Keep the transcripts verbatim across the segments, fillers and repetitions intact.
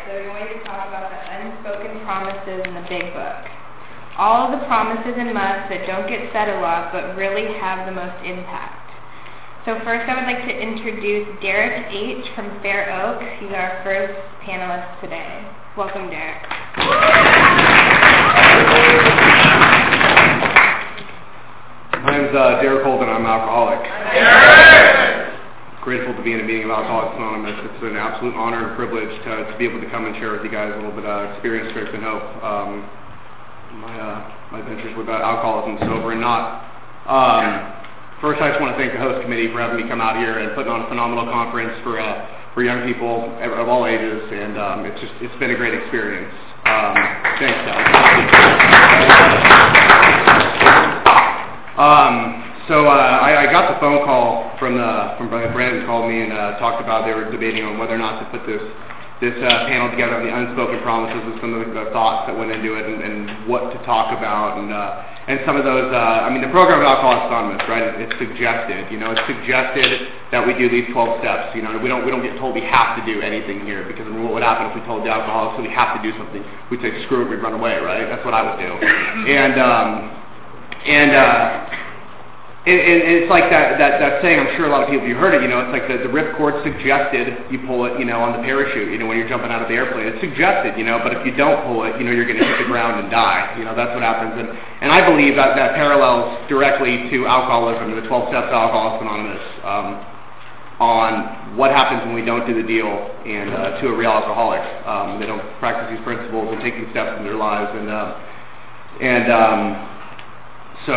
so we're going to talk about the unspoken promises in the Big Book. All of the promises and musts that don't get said a lot but really have the most impact. So first I would like to introduce Derek H. from Fair Oak. He's our first panelist today. Welcome, Derek. My name's uh, Derek Holden. I'm an alcoholic. Derek! Grateful to be in a meeting of Alcoholics Anonymous. It's an absolute honor and privilege to, to be able to come and share with you guys a little bit of experience, strength, and hope. Um, my uh, my ventures with uh, alcoholism, sober and not. Um, first, I just want to thank the host committee for having me come out here and putting on a phenomenal conference for uh, for young people of all ages, and um, it's just it's been a great experience. Um, thanks, guys. Um, So uh, I, I got the phone call from the from Brandon called me and uh, talked about they were debating on whether or not to put this this uh, panel together on the unspoken promises and some of the, the thoughts that went into it and, and what to talk about and uh, and some of those. Uh, I mean, the program of Alcoholics Anonymous, right? It, it's suggested, you know, it's suggested that we do these twelve steps. You know, we don't we don't get told we have to do anything here because what would happen if we told the alcoholics that we have to do something? We'd say screw it, we'd run away, right? That's what I would do. And um, and. Uh, And, and it's like that, that, that saying, I'm sure a lot of people, you heard it, you know, it's like the, the ripcord suggested you pull it, you know, on the parachute, you know, when you're jumping out of the airplane. It's suggested, you know, but if you don't pull it, you know, you're going to hit the ground and die. You know, that's what happens. And, and I believe that that parallels directly to alcoholism, the twelve steps of Alcoholics Anonymous, um, on what happens when we don't do the deal and uh, to a real alcoholic. Um, they don't practice these principles and take these steps in their lives. And, uh, and um, so...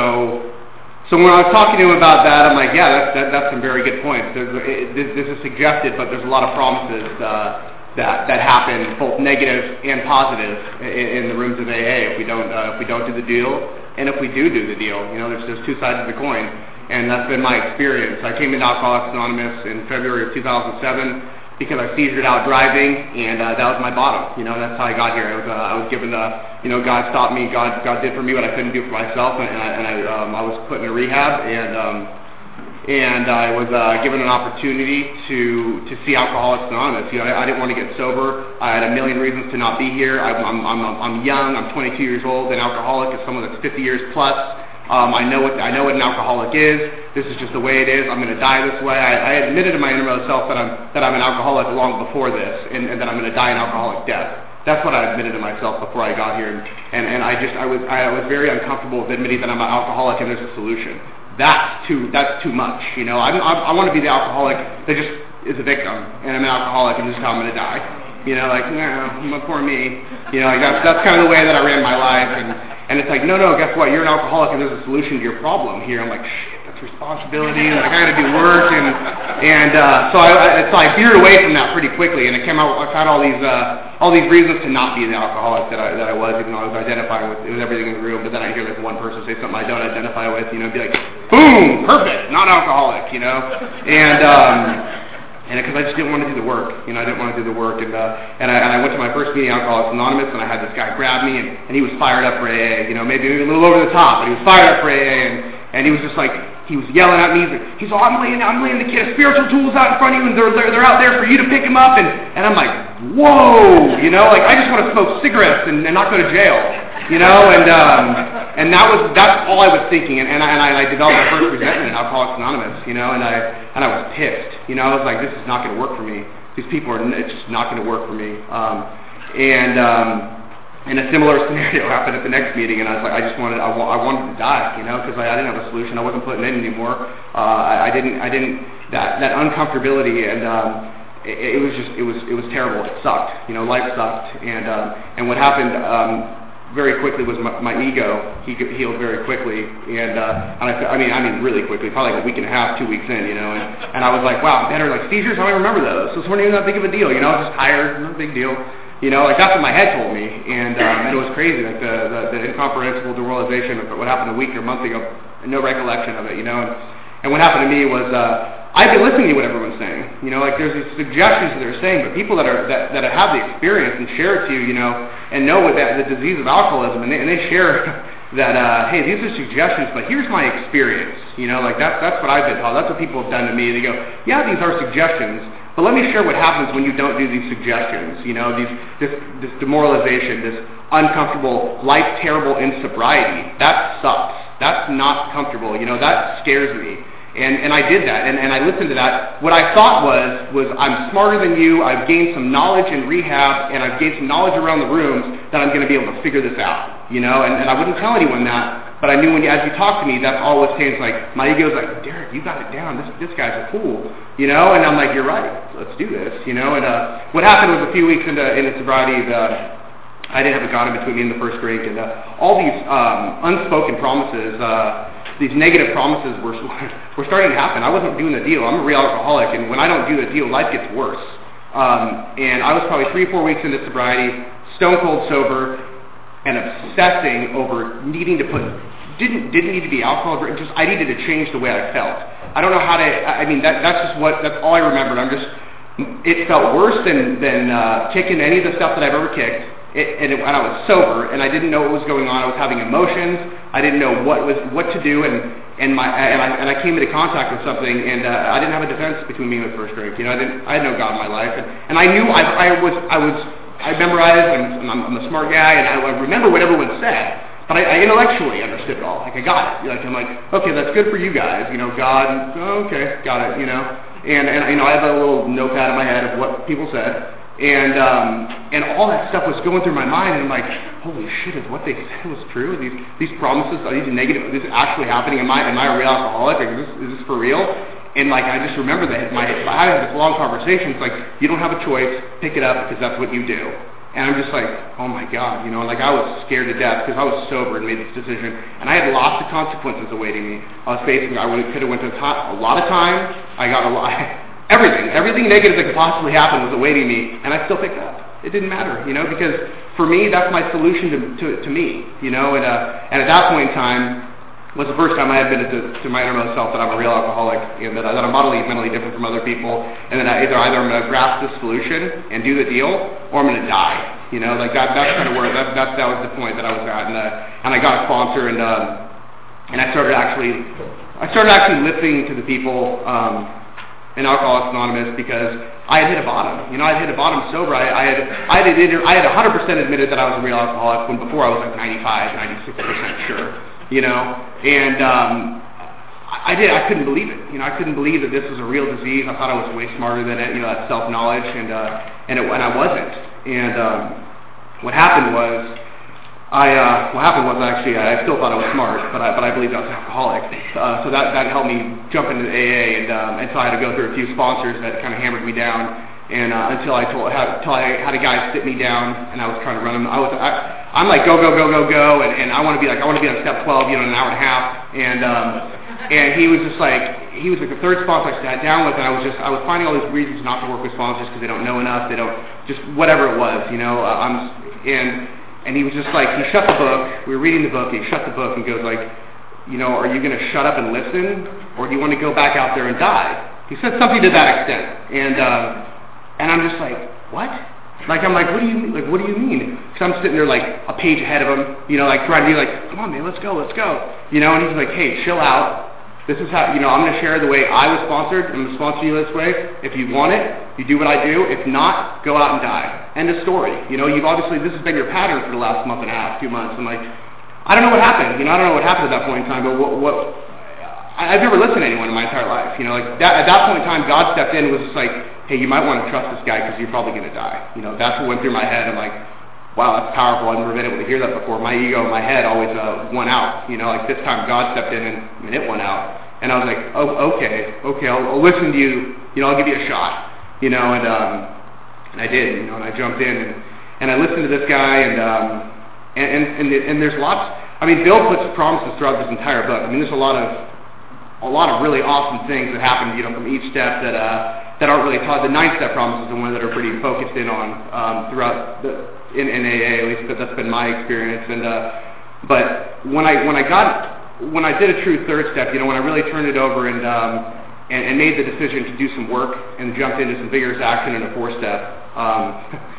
So when I was talking to him about that, I'm like, yeah, that's, that, that's some very good points. There's, it, this, this is suggested, but there's a lot of promises uh, that that happen, both negative and positive, in, in the rooms of A A. If we don't, uh, if we don't do the deal, and if we do do the deal, you know, there's there's two sides of the coin, and that's been my experience. I came into Alcoholics Anonymous in February of two thousand seven because I seizured out driving, and uh, that was my bottom. You know, that's how I got here. I was uh, I was given the You know, God stopped me. God, God did for me what I couldn't do for myself, and, and I, and I, um, I was put in a rehab, and um, and I was uh, given an opportunity to to see Alcoholics Anonymous. You know, I, I didn't want to get sober. I had a million reasons to not be here. I, I'm, I'm, I'm young. I'm twenty-two years old. An alcoholic is someone that's fifty years plus. Um, I know what I know what an alcoholic is. This is just the way it is. I'm going to die this way. I, I admitted to my innermost self that I'm that I'm an alcoholic long before this, and, and that I'm going to die an alcoholic death. That's what I admitted to myself before I got here, and, and, and I just I was I was very uncomfortable with admitting that I'm an alcoholic and there's a solution. That's too that's too much, you know. I I, I want to be the alcoholic that just is a victim, and I'm an alcoholic and this is how I'm going to die. You know, like no, poor me. You know, like that's that's kind of the way that I ran my life, and and it's like no no, guess what? You're an alcoholic and there's a solution to your problem here. I'm like shit. Responsibility, and like I got to do work, and and uh, so I, I so I veered away from that pretty quickly, and it came out. I found all these uh, all these reasons to not be the alcoholic that I that I was, even though I was identifying with, with everything in the room. But then I hear like one person say something I don't identify with, you know, be like, boom, perfect, not alcoholic, you know, and um, and because I just didn't want to do the work, you know, I didn't want to do the work, and uh, and I and I went to my first meeting, Alcoholics Anonymous, and I had this guy grab me, and, and he was fired up for A A, you know, maybe a little over the top, but he was fired up for A A, and and he was just like. He was yelling at me. He's like, I'm laying, I'm laying the kid spiritual tools out in front of you, and they're, they're they're out there for you to pick him up. And, and I'm like, whoa, you know, like I just want to smoke cigarettes and, and not go to jail, you know. And um, and that was that's all I was thinking. And and I, and I, and I developed my first resentment in Alcoholics Anonymous, you know. And I and I was pissed, you know. I was like, this is not going to work for me. These people are it's just not going to work for me. Um, and um, And a similar scenario happened at the next meeting, and I was like, I just wanted, I, wa- I wanted to die, you know, because I, I didn't have a solution. I wasn't putting in anymore. Uh, I, I didn't, I didn't, that that uncomfortability, and um, it, it was just, it was, it was terrible. It sucked, you know, life sucked, and um, and what happened um, very quickly was my, my ego. He healed very quickly, and uh, and I, I mean, I mean, really quickly, probably like a week and a half, two weeks in, you know, and, and I was like, wow, I'm better. Like seizures, I don't remember those. So this wasn't even that big of a deal, you know. I was just tired, no big deal. You know, like that's what my head told me, and, um, and it was crazy, like the, the, the incomprehensible demoralization of what happened a week or a month ago, and no recollection of it, you know. And, and what happened to me was uh, I've been listening to what everyone's saying, you know, like there's these suggestions that they're saying, but people that are that, that have the experience and share it to you, you know, and know what that the disease of alcoholism, and they, and they share that, uh, hey, these are suggestions, but here's my experience, you know, like that's that's what I've been taught. That's what people have done to me. They go, yeah, these are suggestions. But let me share what happens when you don't do these suggestions, you know, these, this, this demoralization, this uncomfortable, life terrible in sobriety. That sucks. That's not comfortable, you know, that scares me. And, and I did that, and, and I listened to that. What I thought was, was I'm smarter than you, I've gained some knowledge in rehab, and I've gained some knowledge around the rooms that I'm going to be able to figure this out, you know, and, and I wouldn't tell anyone that, but I knew when you, as you talk to me, that's all it was saying. It's like, my ego's like, Derek, you got it down, this, this guy's a fool, you know, and I'm like, you're right, let's do this, you know, and uh, what happened was a few weeks into, into sobriety, the, I didn't have a God in between me and the first drink, and uh, all these um, unspoken promises, uh, these negative promises were were starting to happen. I wasn't doing the deal. I'm a real alcoholic, and when I don't do the deal, life gets worse. Um, and I was probably three, four weeks into sobriety, stone cold sober, and obsessing over needing to put didn't didn't need to be alcohol. Just I needed to change the way I felt. I don't know how to. I mean, that that's just what that's all I remembered. I'm just. It felt worse than than uh, kicking any of the stuff that I've ever kicked. It, and, it, and I was sober, and I didn't know what was going on. I was having emotions. I didn't know what was what to do, and and my and I and I came into contact with something, and uh, I didn't have a defense between me and the first drink. You know, I didn't. I had no God in my life, and, and I knew I I was I was I memorized, and I'm, I'm a smart guy, and I, I remember what everyone said. But I, I intellectually understood it all. Like I got it. Like I'm like, okay, that's good for you guys. You know, God. Oh, okay, got it. You know, and and you know, I have a little notepad in my head of what people said. And um, and all that stuff was going through my mind, and I'm like, holy shit, is what they said was true? These these promises, are these negative? Is this actually happening? Am I am I a real alcoholic? Is this is this for real? And like I just remember that my I had this long conversation. It's like you don't have a choice, pick it up because that's what you do. And I'm just like, oh my God, you know, like I was scared to death because I was sober and made this decision, and I had lots of consequences awaiting me. I was facing, I would could have went to a, to- a lot of time. I got a lot. Everything, everything negative that could possibly happen was awaiting me, and I still picked up. It didn't matter, you know, because for me, that's my solution to to, to me, you know, and uh, and at that point in time was the first time I admitted to, to my innermost self that I'm a real alcoholic, and that, I, that I'm mentally, mentally different from other people, and that I, either either I'm going to grasp the solution and do the deal, or I'm going to die, you know, like that. That's kind of where that that that was the point that I was at, and uh, and I got a sponsor, and um, and I started actually, I started actually listening to the people. Um, in Alcoholics Anonymous because I had hit a bottom. You know, I had hit a bottom sober. I, I had I had I had one hundred percent admitted that I was a real alcoholic when before I was like ninety-five, ninety-six percent sure. You know, and um, I did. I couldn't believe it. You know, I couldn't believe that this was a real disease. I thought I was way smarter than it. You know, that self-knowledge, and uh, and it, and I wasn't. And um, what happened was. I, uh, what happened was actually, I still thought I was smart, but I, but I believed I was an alcoholic. Uh, so that, that helped me jump into A A, and, um, and so I had to go through a few sponsors that kind of hammered me down, and uh, until I told, had, until I had a guy sit me down, and I was trying to run him. I was, I, I'm like, go, go, go, go, go, and, and I want to be like, I want to be on step twelve, you know, in an hour and a half, and, um, and he was just like, he was like the third sponsor I sat down with, and I was just, I was finding all these reasons not to work with sponsors because they don't know enough, they don't, just whatever it was, you know, uh, I'm, and, And he was just like, he shut the book, we were reading the book, he shut the book and goes like, you know, are you going to shut up and listen, or do you want to go back out there and die? He said something to that extent, and uh, and I'm just like, what? Like, I'm like, what do you mean? Like, what do you mean? Because I'm sitting there like a page ahead of him, you know, like trying to be like, come on man, let's go, let's go. You know, and he's like, hey, chill out. This is how, you know, I'm going to share the way I was sponsored. I'm going to sponsor you this way. If you want it, you do what I do. If not, go out and die. End of story. You know, you've obviously, this has been your pattern for the last month and a half, two months. I'm like, I don't know what happened. You know, I don't know what happened at that point in time, but what, what I, I've never listened to anyone in my entire life. You know, like that, at that point in time, God stepped in and was just like, hey, you might want to trust this guy because you're probably going to die. You know, that's what went through my head. I'm like, wow, that's powerful. I've never been able to hear that before. My ego, my head always uh, won out. You know, like this time God stepped in and, and it went out. And I was like, oh, okay, okay, I'll, I'll listen to you. You know, I'll give you a shot. You know, and um, and I did. You know, and I jumped in and, and I listened to this guy, and um, and and and, and there's lots. I mean, Bill puts promises throughout this entire book. I mean, there's a lot of a lot of really awesome things that happen. You know, from each step that uh, that aren't really taught. The nine step promise is the one that are pretty focused in on um, throughout the in, in A A, at least. But that's been my experience. And uh, but when I when I got when I did a true third step, you know, when I really turned it over and, um, and and made the decision to do some work and jumped into some vigorous action in a four step, um,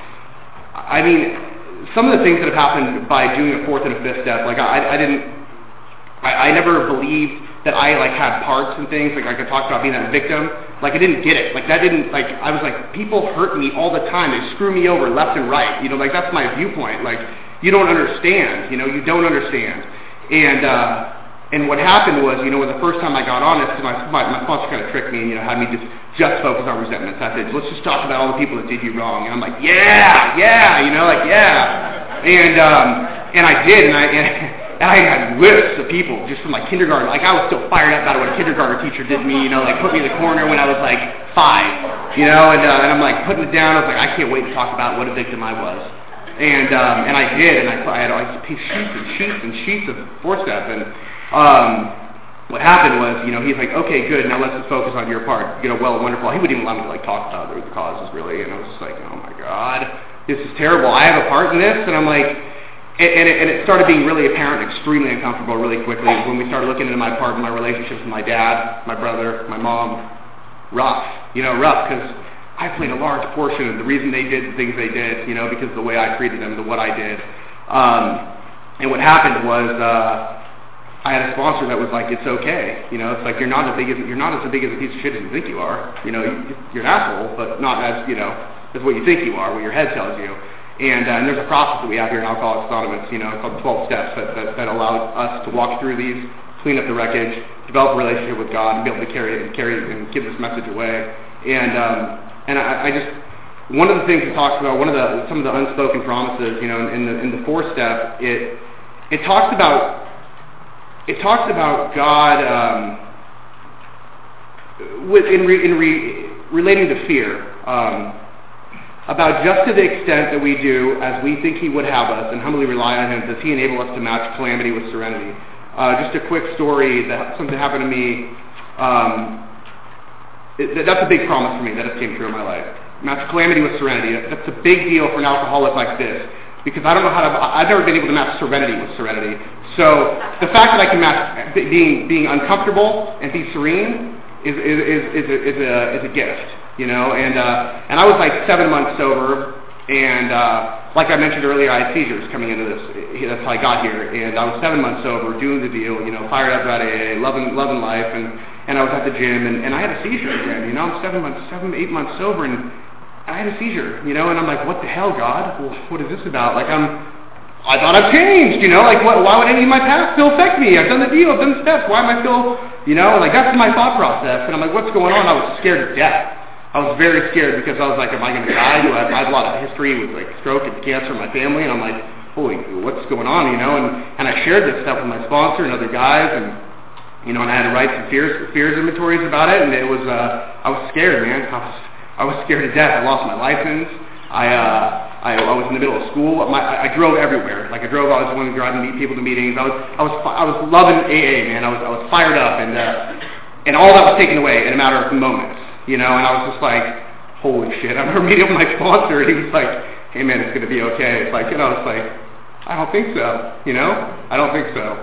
I mean, some of the things that have happened by doing a fourth and a fifth step, like I, I didn't, I, I never believed that I like had parts and things, like I could talk about being that victim. Like I didn't get it. Like that didn't, like I was like, people hurt me all the time. They screw me over left and right. You know, like that's my viewpoint. Like you don't understand. You know, you don't understand. And uh, and what happened was, you know, when the first time I got on this, my my, my sponsor kind of tricked me and you know had me just just focus on resentments. I said, let's just talk about all the people that did you wrong. And I'm like, yeah, yeah, you know, like yeah. And um, and I did, and I. And, And I had lists of people just from like kindergarten. Like I was still fired up about what a kindergarten teacher did to me. You know, like put me in the corner when I was like five. You know, and, uh, and I'm like putting it down. I was like, I can't wait to talk about what a victim I was. And um, and I did. And I, I had all these sheets and sheets and sheets of four step. And um, what happened was, you know, he's like, okay, good. Now let's just focus on your part. You know, well, wonderful. He wouldn't even allow me to like talk about the root causes really. And I was just like, oh my God, this is terrible. I have a part in this. And I'm like. And, and, it, and it started being really apparent, extremely uncomfortable really quickly when we started looking into my part and my relationships with my dad, my brother, my mom. Rough, you know, rough because I played a large portion of the reason they did the things they did, you know, because of the way I treated them, the what I did. Um, and what happened was uh, I had a sponsor that was like, it's okay, you know, it's like you're not as big as you're not as big as a piece of shit as you think you are, you know, you're an asshole, but not as you know as what you think you are, what your head tells you. And, uh, and there's a process that we have here in Alcoholics Anonymous, you know, called twelve steps that, that, that allow us to walk through these, clean up the wreckage, develop a relationship with God, and be able to carry it and carry it and give this message away. And um, and I, I just one of the things it talks about, one of the some of the unspoken promises, you know, in the in the fourth step, it it talks about it talks about God um, with in re, in re, relating to fear. Um, about just to the extent that we do as we think he would have us and humbly rely on him, does he enable us to match calamity with serenity. Uh, just a quick story, that something happened to me, um, it, that's a big promise for me that has came true in my life. Match calamity with serenity. That's a big deal for an alcoholic like this, because I don't know how to, I've never been able to match serenity with serenity. So the fact that I can match being, being uncomfortable and be serene is, is, is, is, a, is, a, is a gift. You know, and uh, and I was like seven months sober, and uh, like I mentioned earlier, I had seizures coming into this. That's how I got here, and I was seven months sober, doing the deal, you know, fired up about A A, loving loving life, and, and I was at the gym, and, and I had a seizure again. You know, I'm seven months, seven eight months sober, and I had a seizure. You know, and I'm like, what the hell, God? Well, what is this about? Like I'm, I thought I've changed. You know, like what, why would any of my past still affect me? I've done the deal, I've done the steps. Why am I still, you know, like that's my thought process, and I'm like, what's going on? I was scared to death. I was very scared because I was like, am I going to die? Do I, I have a lot of history with like stroke and cancer in my family, and I'm like, holy, what's going on, you know? And and I shared this stuff with my sponsor and other guys, and you know, and I had to write some fears fears inventories about it, and it was uh, I was scared, man. I was I was scared to death. I lost my license. I uh, I, I was in the middle of school. My, I, I drove everywhere. Like I drove. I was the one driving to meet people to meetings. I was I was I was loving A A, man. I was I was fired up, and uh, and all that was taken away in a matter of moments. You know, and I was just like, holy shit. I remember meeting with my sponsor, and he was like, hey man, it's going to be okay. It's like, you know, it's like, I don't think so, you know? I don't think so.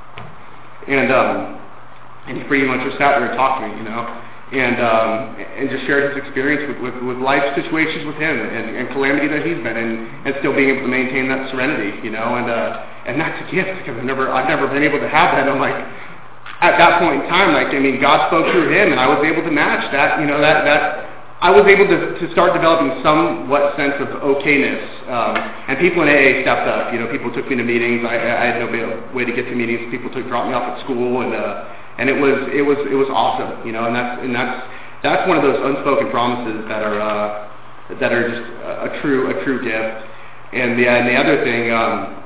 And um, and he pretty much just sat there and talked to me, you know, and um, and just shared his experience with, with, with life situations with him and, and calamity that he's been in, and still being able to maintain that serenity, you know, and uh, and that's a gift because I've never, I've never been able to have that. I'm like, at that point in time, like, I mean, God spoke through him, and I was able to match that, you know, that, that I was able to, to start developing somewhat sense of okayness, um, and people in A A stepped up, you know, people took me to meetings, I, I had no way to get to meetings, people took, dropped me off at school, and, uh, and it was, it was, it was awesome, you know, and that's, and that's, that's one of those unspoken promises that are, uh, that are just a, a true, a true gift, and the, and the other thing, um,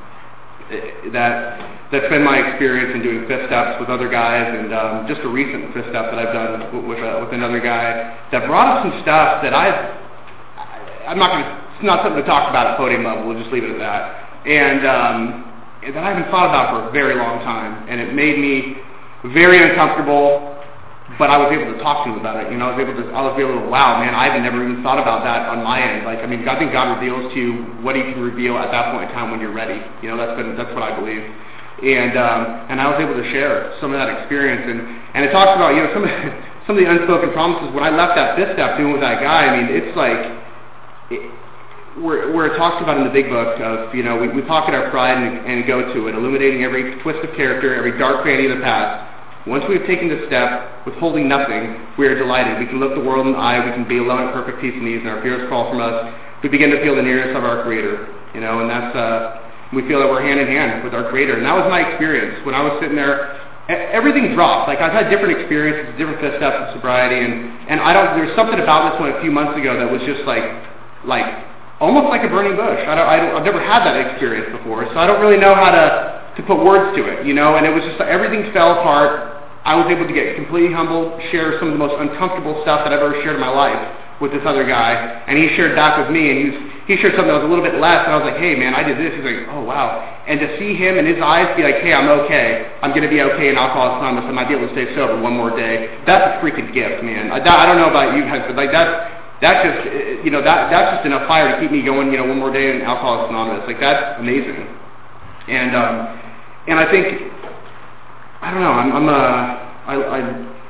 that, that's been my experience in doing fifth steps with other guys, and um, just a recent fifth step that I've done with with, uh, with another guy that brought up some stuff that I've, I'm not going to, it's not something to talk about at podium level, we'll just leave it at that, and um, that I haven't thought about for a very long time, and it made me very uncomfortable, but I was able to talk to him about it, you know, I was able to, I was able to, wow, man, I had never even thought about that on my end, like, I mean, I think God reveals to you what he can reveal at that point in time when you're ready, you know, that's been, that's what I believe. And um, and I was able to share some of that experience, and, and it talks about, you know, some of, some of the unspoken promises. When I left that fifth step doing with that guy, I mean, it's like, it, where, where it talks about in the big book of, you know, we, we pocket our pride and, and go to it, illuminating every twist of character, every dark vanity of the past, Once we have taken this step, withholding nothing, we are delighted. We can look the world in the eye. We can be alone in perfect peace and ease, and our fears fall from us. We begin to feel the nearness of our Creator, you know, and that's, uh, we feel that we're hand in hand with our Creator. And that was my experience. When I was sitting there, everything dropped. Like, I've had different experiences, different fifth steps of sobriety, and, and I don't, there's something about this one a few months ago that was just like, like, almost like a burning bush. I don't, I don't, I've never had that experience before, so I don't really know how to, to put words to it, you know, and it was just, everything fell apart. I was able to get completely humble, share some of the most uncomfortable stuff that I've ever shared in my life with this other guy, and he shared back with me, and he was, he shared something that was a little bit less, and I was like, hey man, I did this. He's like, oh wow. And to see him in his eyes be like, hey, I'm okay. I'm going to be okay in Alcoholics Anonymous. I might be able to stay sober one more day. That's a freaking gift, man. I, I don't know about you guys, but like that's, that's just, you know, that that's just enough fire to keep me going, you know, one more day in Alcoholics Anonymous. Like, that's amazing. And, um, and I think, I don't know, I'm, I'm uh, I, I,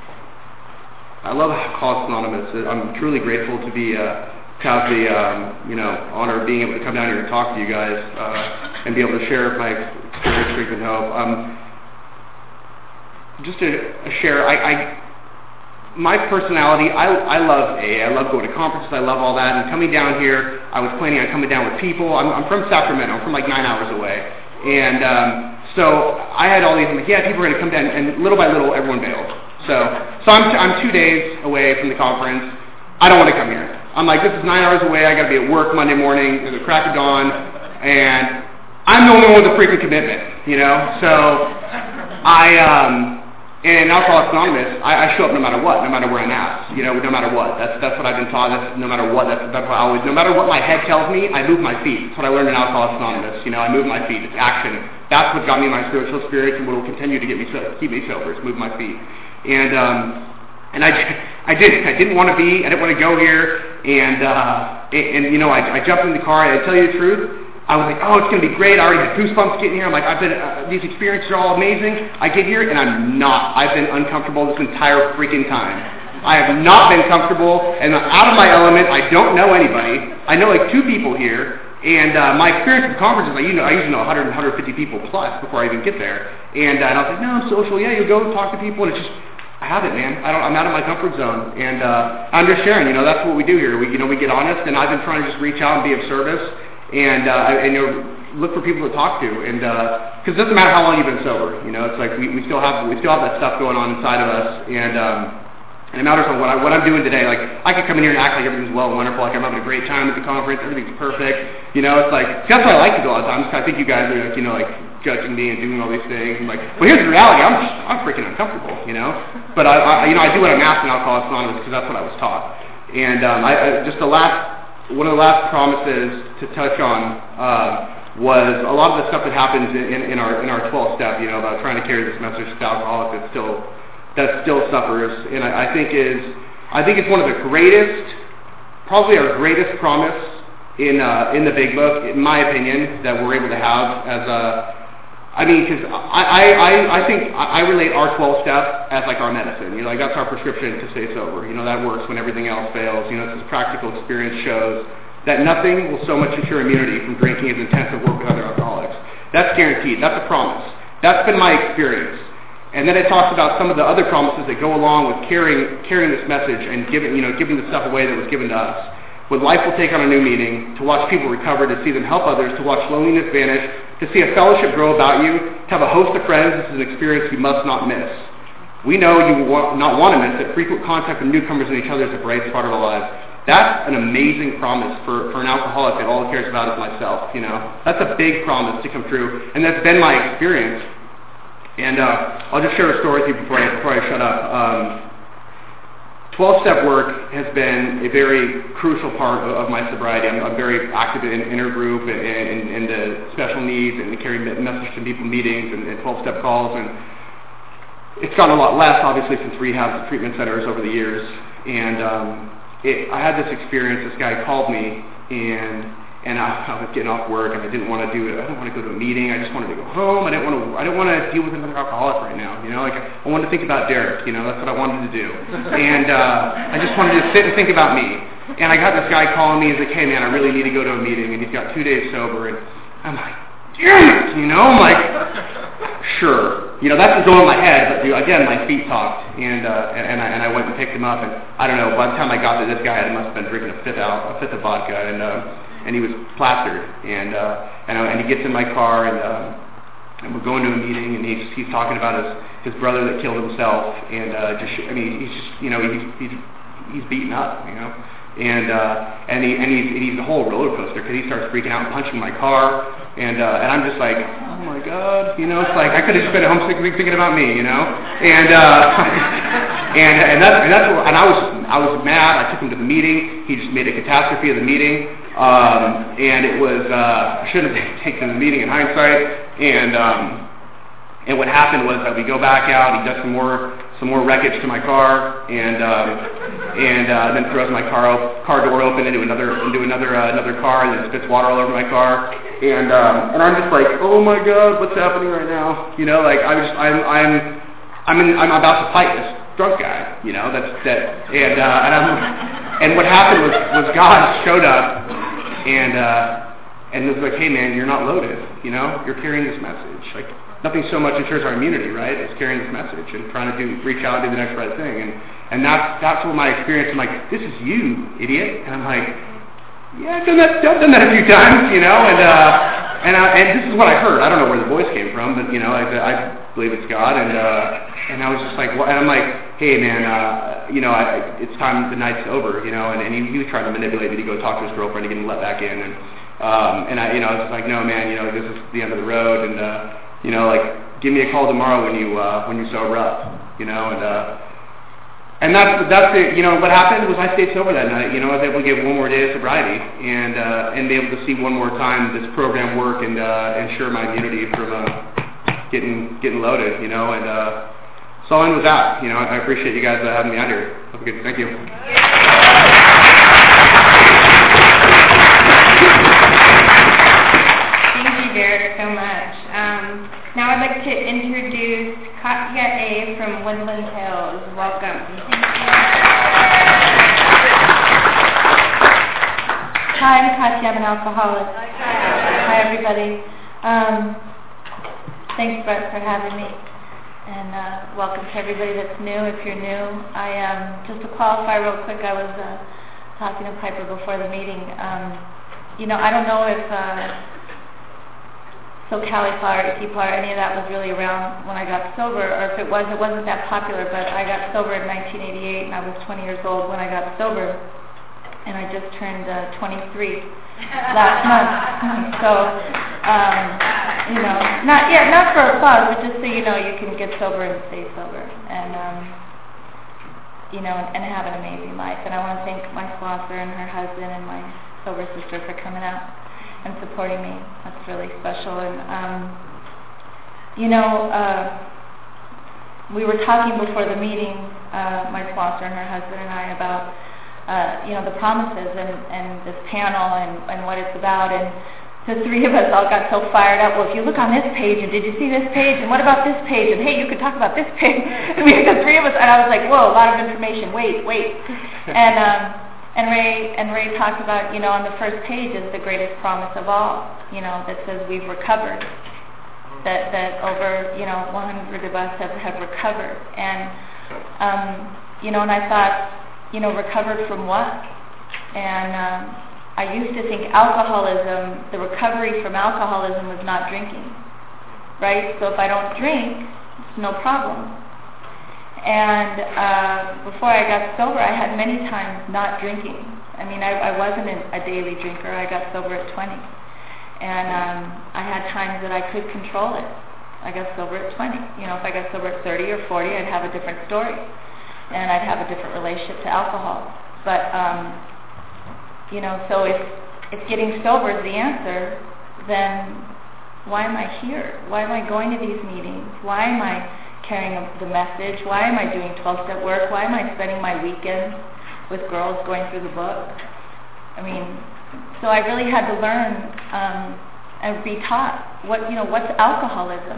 I love Alcoholics Anonymous. I'm truly grateful to be, uh, to have the, um, you know, honor of being able to come down here and talk to you guys, uh, and be able to share my experience, strength, and hope. Um, just to share, I, I, my personality, I, I love A A. I love going to conferences. I love all that. And coming down here, I was planning on coming down with people. I'm, I'm from Sacramento. I'm from like nine hours away. And um, so I had all these, I'm like, yeah, people are going to come down. And little by little, everyone bailed. So so I'm, t- I'm two days away from the conference. I don't want to come here. I'm like, this is nine hours away. I got to be at work Monday morning. There's a crack of dawn. And I'm the only one with a freaking commitment, you know? So I... Um, And in Alcoholics Anonymous, I, I show up no matter what, no matter where I'm at, you know, no matter what. That's that's what I've been taught. That's no matter what. That's, that's what I always. No matter what my head tells me, I move my feet. That's what I learned in Alcoholics Anonymous. You know, I move my feet. It's action. That's what got me my spiritual spirits, and what will continue to get me so, keep me sober. Is move my feet. And um, and I I did. I didn't want to be. I didn't want to go here. And uh, and, and you know, I, I jumped in the car. And I tell you the truth, I was like, oh, it's going to be great. I already had goosebumps getting here. I'm like, I've been, uh, these experiences are all amazing. I get here, and I'm not. I've been uncomfortable this entire freaking time. I have not been comfortable, and I'm out of my element. I don't know anybody. I know like two people here, and uh, my experience with conferences, like, you know, I usually know one hundred, one hundred fifty people plus before I even get there. And, uh, and I was like, no, I'm social. Yeah, you go talk to people, and it's just, I haven't, man. I don't, I'm out of my comfort zone, and uh, I'm just sharing. You know, that's what we do here. We, you know, we get honest, and I've been trying to just reach out and be of service. And, uh, and you know, look for people to talk to, and because uh, it doesn't matter how long you've been sober, you know, it's like we, we still have we still have that stuff going on inside of us, and um, and it matters on what I what I'm doing today. Like, I could come in here and act like everything's well and wonderful, like I'm having a great time at the conference, everything's perfect, you know. It's like that's what I like to do all the time. I think you guys are like, you know, like judging me and doing all these things. I'm like, well, here's the reality. I'm just, I'm freaking uncomfortable, you know. But I, I you know I do what I'm asked in Alcoholics Anonymous because that's what I was taught. And um, I, I just the last. One of the last promises to touch on uh, was a lot of the stuff that happens in, in, in our in our twelfth step, you know, about trying to carry this message to alcoholics that still that still suffers, and I, I think is I think it's one of the greatest, probably our greatest promise in uh, in the Big Book, in my opinion, that we're able to have as a. I mean, because I, I, I think I relate our twelve step as like our medicine. You know, like that's our prescription to stay sober. You know, that works when everything else fails. You know, this practical experience shows that nothing will so much ensure immunity from drinking as intensive work with other alcoholics. That's guaranteed. That's a promise. That's been my experience. And then it talks about some of the other promises that go along with carrying carrying this message and giving, you know, giving the stuff away that was given to us. When life will take on a new meaning, to watch people recover, to see them help others, to watch loneliness vanish, to see a fellowship grow about you, to have a host of friends, this is an experience you must not miss. We know you will not want to miss it. Frequent contact with newcomers and each other is a bright spot of our lives. That's an amazing promise for, for an alcoholic that all he cares about is myself, you know. That's a big promise to come true, and that's been my experience. And uh, I'll just share a story with you before I, before I shut up. Um, twelve-step work has been a very crucial part of, of my sobriety. I'm, I'm very active in intergroup and, and, and the special needs and carrying message to people meetings and, and twelve-step calls. And it's gotten a lot less, obviously, since rehab and treatment centers over the years. And um, it, I had this experience. This guy called me, and and I, I was getting off work, and I didn't want to do it. I didn't want to go to a meeting. I just wanted to go home. I didn't want to. I didn't want to deal with another alcoholic right now. You know, like I wanted to think about Derek. You know, that's what I wanted to do. And uh, I just wanted to sit and think about me. And I got this guy calling me. He's like, "Hey, man, I really need to go to a meeting." And he's got two days sober. And I'm like, "Damn it!" You know, I'm like, "Sure." you know, that's what's going on in my head, but dude, again, my feet talked, and, uh, and, and, I, and I went and picked him up, and I don't know, by the time I got there, this guy had, must have been drinking a fifth out, a fifth of vodka, and, uh, and he was plastered, and, uh, and, uh, and he gets in my car, and, uh, and we're going to a meeting, and he's, he's talking about his, his brother that killed himself, and, uh, just, I mean, he's just, you know, he's, he's, he's beaten up, you know, and, uh, and he, and he's, and he's a whole roller coaster, because he starts freaking out and punching my car, and, uh, and I'm just like, oh my God, you know, it's like, I could have just been at home thinking about me, you know, and, uh, and, and that's, and that's, what, and I was, I was mad, I took him to the meeting, he just made a catastrophe of the meeting, um, and it was, uh, I shouldn't have taken the meeting in hindsight, and, um, and what happened was that we go back out, he does some more, some more wreckage to my car, and, um, and, uh, then throws my car, op- car door open into another, into another, uh, another car, and then spits water all over my car. And um, and I'm just like, oh my God, what's happening right now? You know, like I'm just, I'm, I'm, I'm, in, I'm about to fight this drunk guy. You know, that's that, and uh, and I'm, and what happened was, was God showed up, and uh, and was like, hey man, you're not loaded. You know, you're carrying this message. Like nothing so much ensures our immunity, right? It's carrying this message and trying to do, reach out and do the next right thing. And and that's that's what my experience. I'm like, this is you, idiot. And I'm like, yeah, I've done that. I've done that a few times, you know, and uh, and uh, and this is what I heard. I don't know where the voice came from, but you know, I, I believe it's God, and uh, and I was just like, what? And I'm like, hey man, uh, you know, I, it's time. The night's over, you know, and, and he, he was trying to manipulate me to go talk to his girlfriend to get him let back in, and um, and I, you know, I was just like, no man, you know, this is the end of the road, and uh, you know, like, give me a call tomorrow when you uh, when you sober up, you know, and. Uh, And that's that's it. You know what happened was I stayed sober that night. You know, I was able to get one more day of sobriety and uh, and be able to see one more time this program work and uh, ensure my immunity from uh, getting getting loaded. You know, and uh, so I'll end with that. You know, I appreciate you guys uh, having me out here. Have a good. Thank you. Thank you, Derek, so much. Um, now I'd like to introduce Katya A. from Woodland Hills. Welcome. Hi, I'm Katya. I'm an alcoholic. Hi, everybody. Um, thanks, Brett, for having me. And uh, welcome to everybody that's new. If you're new, I um, just to qualify real quick, I was uh, talking to Piper before the meeting. Um, you know, I don't know if uh, So Cali Flower, Icky Flower, any of that was really around when I got sober, or if it was, it wasn't that popular, but I got sober in nineteen eighty-eight, and I was twenty years old when I got sober, and I just turned uh, twenty-three last month. So, um, you know, not yeah, not for applause, but just so you know, you can get sober and stay sober, and um, you know, and, and have an amazing life. And I want to thank my sponsor and her husband and my sober sister for coming out and supporting me. That's really special. And um, you know, uh, we were talking before the meeting, uh, my sponsor and her husband and I, about uh, you know, the promises and, and this panel and, and what it's about. And the three of us all got so fired up. Well, if you look on this page, and did you see this page, and what about this page, and hey, you could talk about this page. And we, the three of us, and I was like, whoa, a lot of information. Wait, wait. And um, And Ray and Ray talked about, you know, on the first page is the greatest promise of all, you know, that says we've recovered, that that over, you know, one hundred of us have, have recovered. And, um, you know, and I thought, you know, recovered from what? And um, I used to think alcoholism, the recovery from alcoholism was not drinking, right? So if I don't drink, it's no problem. And uh, before I got sober, I had many times not drinking. I mean, I, I wasn't a daily drinker. I got sober at twenty. And um, I had times that I could control it. I got sober at twenty. You know, if I got sober at thirty or forty, I'd have a different story. And I'd have a different relationship to alcohol. But, um, you know, so if, if getting sober is the answer, then why am I here? Why am I going to these meetings? Why am I carrying the message? Why am I doing twelve-step work? Why am I spending my weekends with girls going through the book? I mean, so I really had to learn um, and be taught what, you know, what's alcoholism?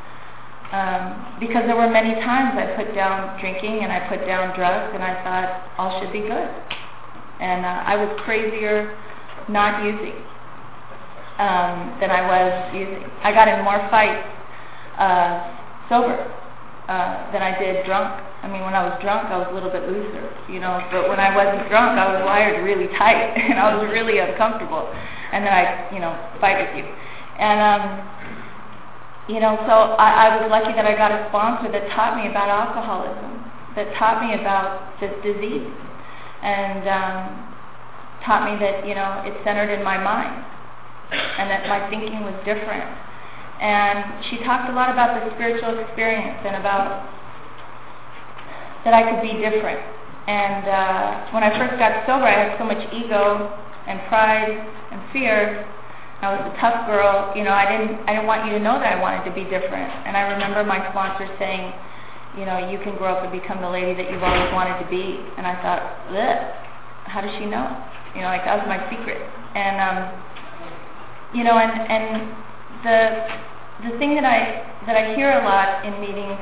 Um, because there were many times I put down drinking and I put down drugs and I thought all should be good. And uh, I was crazier not using um, than I was using. I got in more fights. Uh, sober uh, than I did drunk. I mean, when I was drunk, I was a little bit looser, you know, but when I wasn't drunk, I was wired really tight, and I was really uncomfortable, and then I, you know, fight with you. And, um, you know, so I, I was lucky that I got a sponsor that taught me about alcoholism, that taught me about this disease, and um, taught me that, you know, it's centered in my mind, and that my thinking was different. And she talked a lot about the spiritual experience and about that I could be different. And uh, when I first got sober, I had so much ego and pride and fear. I was a tough girl. You know, I didn't, I didn't want you to know that I wanted to be different. And I remember my sponsor saying, you know, you can grow up and become the lady that you've always wanted to be. And I thought, bleh, how does she know? You know, like that was my secret. And, um, you know, and, and the the thing that I that I hear a lot in meetings,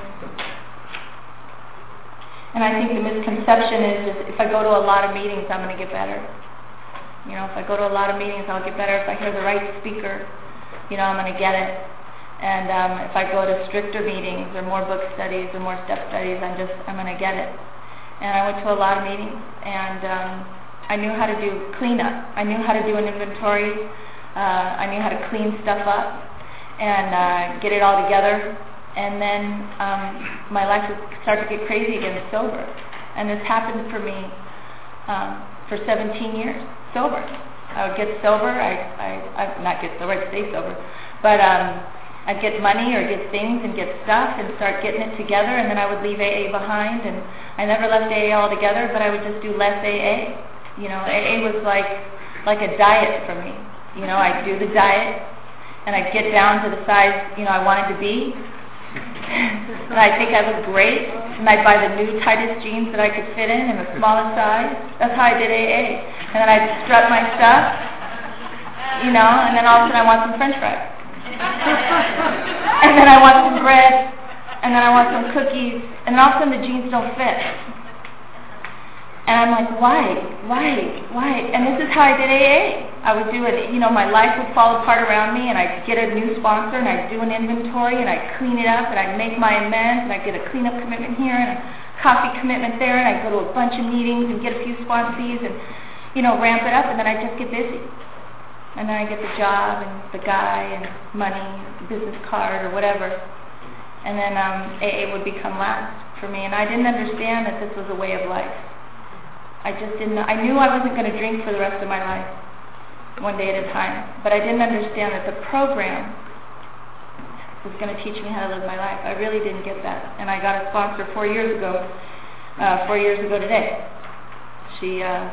and I think the misconception is just if I go to a lot of meetings, I'm going to get better. You know, if I go to a lot of meetings, I'll get better. If I hear the right speaker, you know, I'm going to get it. And um, if I go to stricter meetings or more book studies or more step studies, I'm just, I'm going to get it. And I went to a lot of meetings, and um, I knew how to do cleanup. I knew how to do an inventory. Uh, I knew how to clean stuff up and uh, get it all together. And then um, my life would start to get crazy again, sober. And this happened for me um, for seventeen years, sober. I would get sober, I, I, I not get sober, I'd stay sober, but um, I'd get money or get things and get stuff and start getting it together, and then I would leave A A behind, and I never left A A altogether, but I would just do less A A. You know, A A was like like a diet for me. You know, I'd do the diet, and I'd get down to the size, you know, I wanted to be, and I think I looked great, and I'd buy the new tightest jeans that I could fit in in the smallest size. That's how I did A A. And then I'd strut my stuff, you know, and then all of a sudden I want some French fries. And then I want some bread, and then I want some cookies, and then all of a sudden the jeans don't fit. And I'm like, why, why, why? And this is how I did A A. I would do it, you know, my life would fall apart around me, and I'd get a new sponsor, and I'd do an inventory, and I'd clean it up, and I'd make my amends, and I'd get a cleanup commitment here, and a coffee commitment there, and I'd go to a bunch of meetings and get a few sponsees, and, you know, ramp it up, and then I'd just get busy. And then I'd get the job, and the guy, and money, business card, or whatever. And then um, A A would become last for me, and I didn't understand that this was a way of life. I just didn't, I knew I wasn't going to drink for the rest of my life, one day at a time, but I didn't understand that the program was going to teach me how to live my life. I really didn't get that, and I got a sponsor four years ago, uh, four years ago today. She, uh,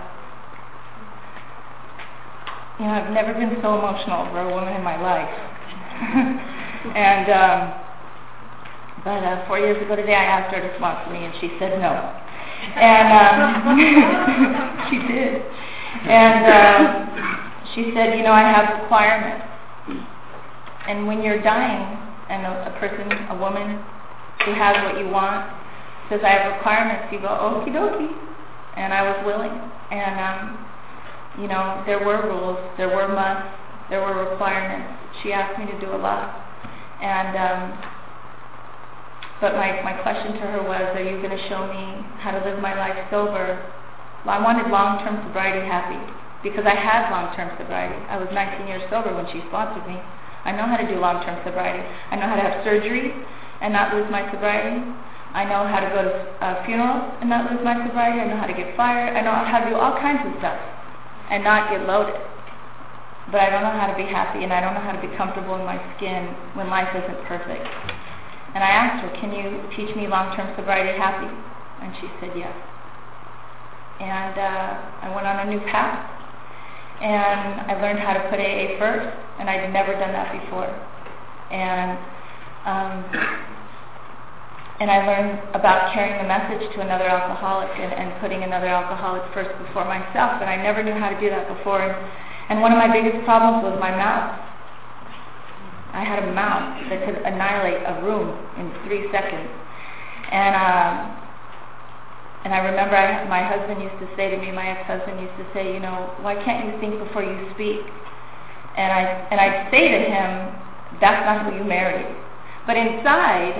you know, I've never been so emotional over a woman in my life, and, um, but uh, four years ago today I asked her to sponsor me, and she said no. And um, she did. And uh, she said, you know, I have requirements. And when you're dying, and a, a person, a woman who has what you want, says, I have requirements, you go, okie dokie. And I was willing. And, um, you know, there were rules, there were musts, there were requirements. She asked me to do a lot. And, um, But my, my question to her was, are you going to show me how to live my life sober? Well, I wanted long-term sobriety happy, because I had long-term sobriety. I was nineteen years sober when she sponsored me. I know how to do long-term sobriety. I know how to have surgery and not lose my sobriety. I know how to go to uh, funerals and not lose my sobriety. I know how to get fired. I know how to do all kinds of stuff and not get loaded. But I don't know how to be happy, and I don't know how to be comfortable in my skin when life isn't perfect. And I asked her, can you teach me long-term sobriety happy? And she said yes. And uh, I went on a new path. And I learned how to put A A first, and I'd never done that before. And um, and I learned about carrying the message to another alcoholic and, and putting another alcoholic first before myself. And I never knew how to do that before. And, and one of my biggest problems was my mouth. I had a mouth that could annihilate a room in three seconds. And um, and I remember I, my husband used to say to me, my ex-husband used to say, you know, why can't you think before you speak? And, I, and I'd say to him, that's not who you married. But inside,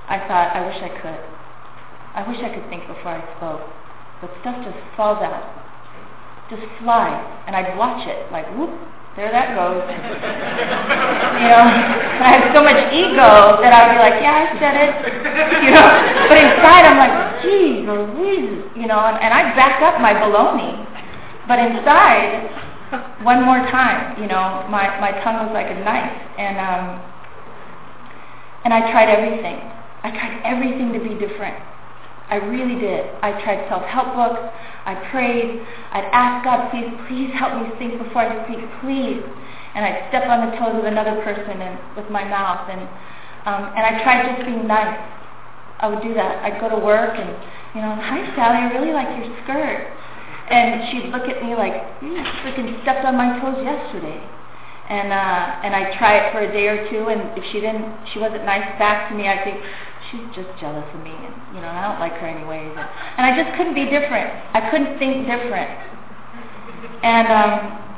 I thought, I wish I could. I wish I could think before I spoke. But stuff just falls out. Just flies. And I'd watch it, like, whoop, there that goes. You know, and I have so much ego that I would be like, yeah, I said it. You know, but inside I'm like, geez, Louise, you know, and, and I'd back up my baloney. But inside, one more time, you know, my, my tongue was like a knife. And, um, and I tried everything. I tried everything to be different. I really did. I tried self-help books. I prayed. I'd ask God, please, please help me think before I speak, please. And I'd step on the toes of another person and with my mouth. And um, and I tried just being nice. I would do that. I'd go to work and, you know, hi, Sally, I really like your skirt. And she'd look at me like, you freaking stepped on my toes yesterday. And uh, and I'd try it for a day or two, and if she didn't, she wasn't nice back to me, I'd think, she's just jealous of me, and you know, I don't like her anyways. And, and I just couldn't be different. I couldn't think different. And um,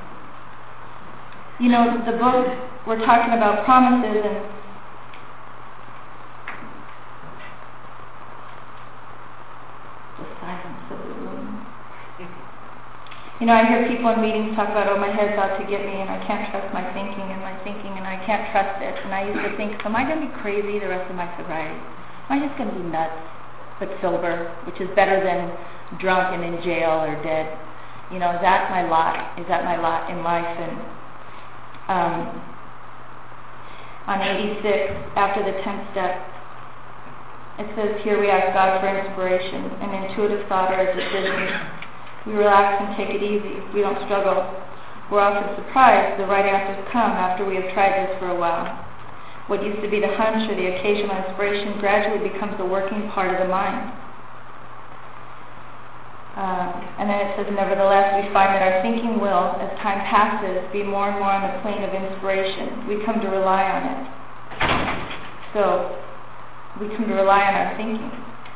you know, the book, we're talking about promises, and the silence of the room. You know, I hear people in meetings talk about, oh, my head's out to get me, and I can't trust my thinking, and my thinking, and I can't trust it. And I used to think, am I going to be crazy the rest of my sobriety? Am I just going to be nuts, but sober, which is better than drunk and in jail or dead? You know, is that my lot? Is that my lot in life? And um, on eighty-six, after the tenth step, it says, here we ask God for inspiration, an intuitive thought or a decision. We relax and take it easy. We don't struggle. We're often surprised the right answers come after we have tried this for a while. What used to be the hunch or the occasional inspiration gradually becomes the working part of the mind. Uh, and then it says, nevertheless, we find that our thinking will, as time passes, be more and more on the plane of inspiration. We come to rely on it. So, we come to rely on our thinking.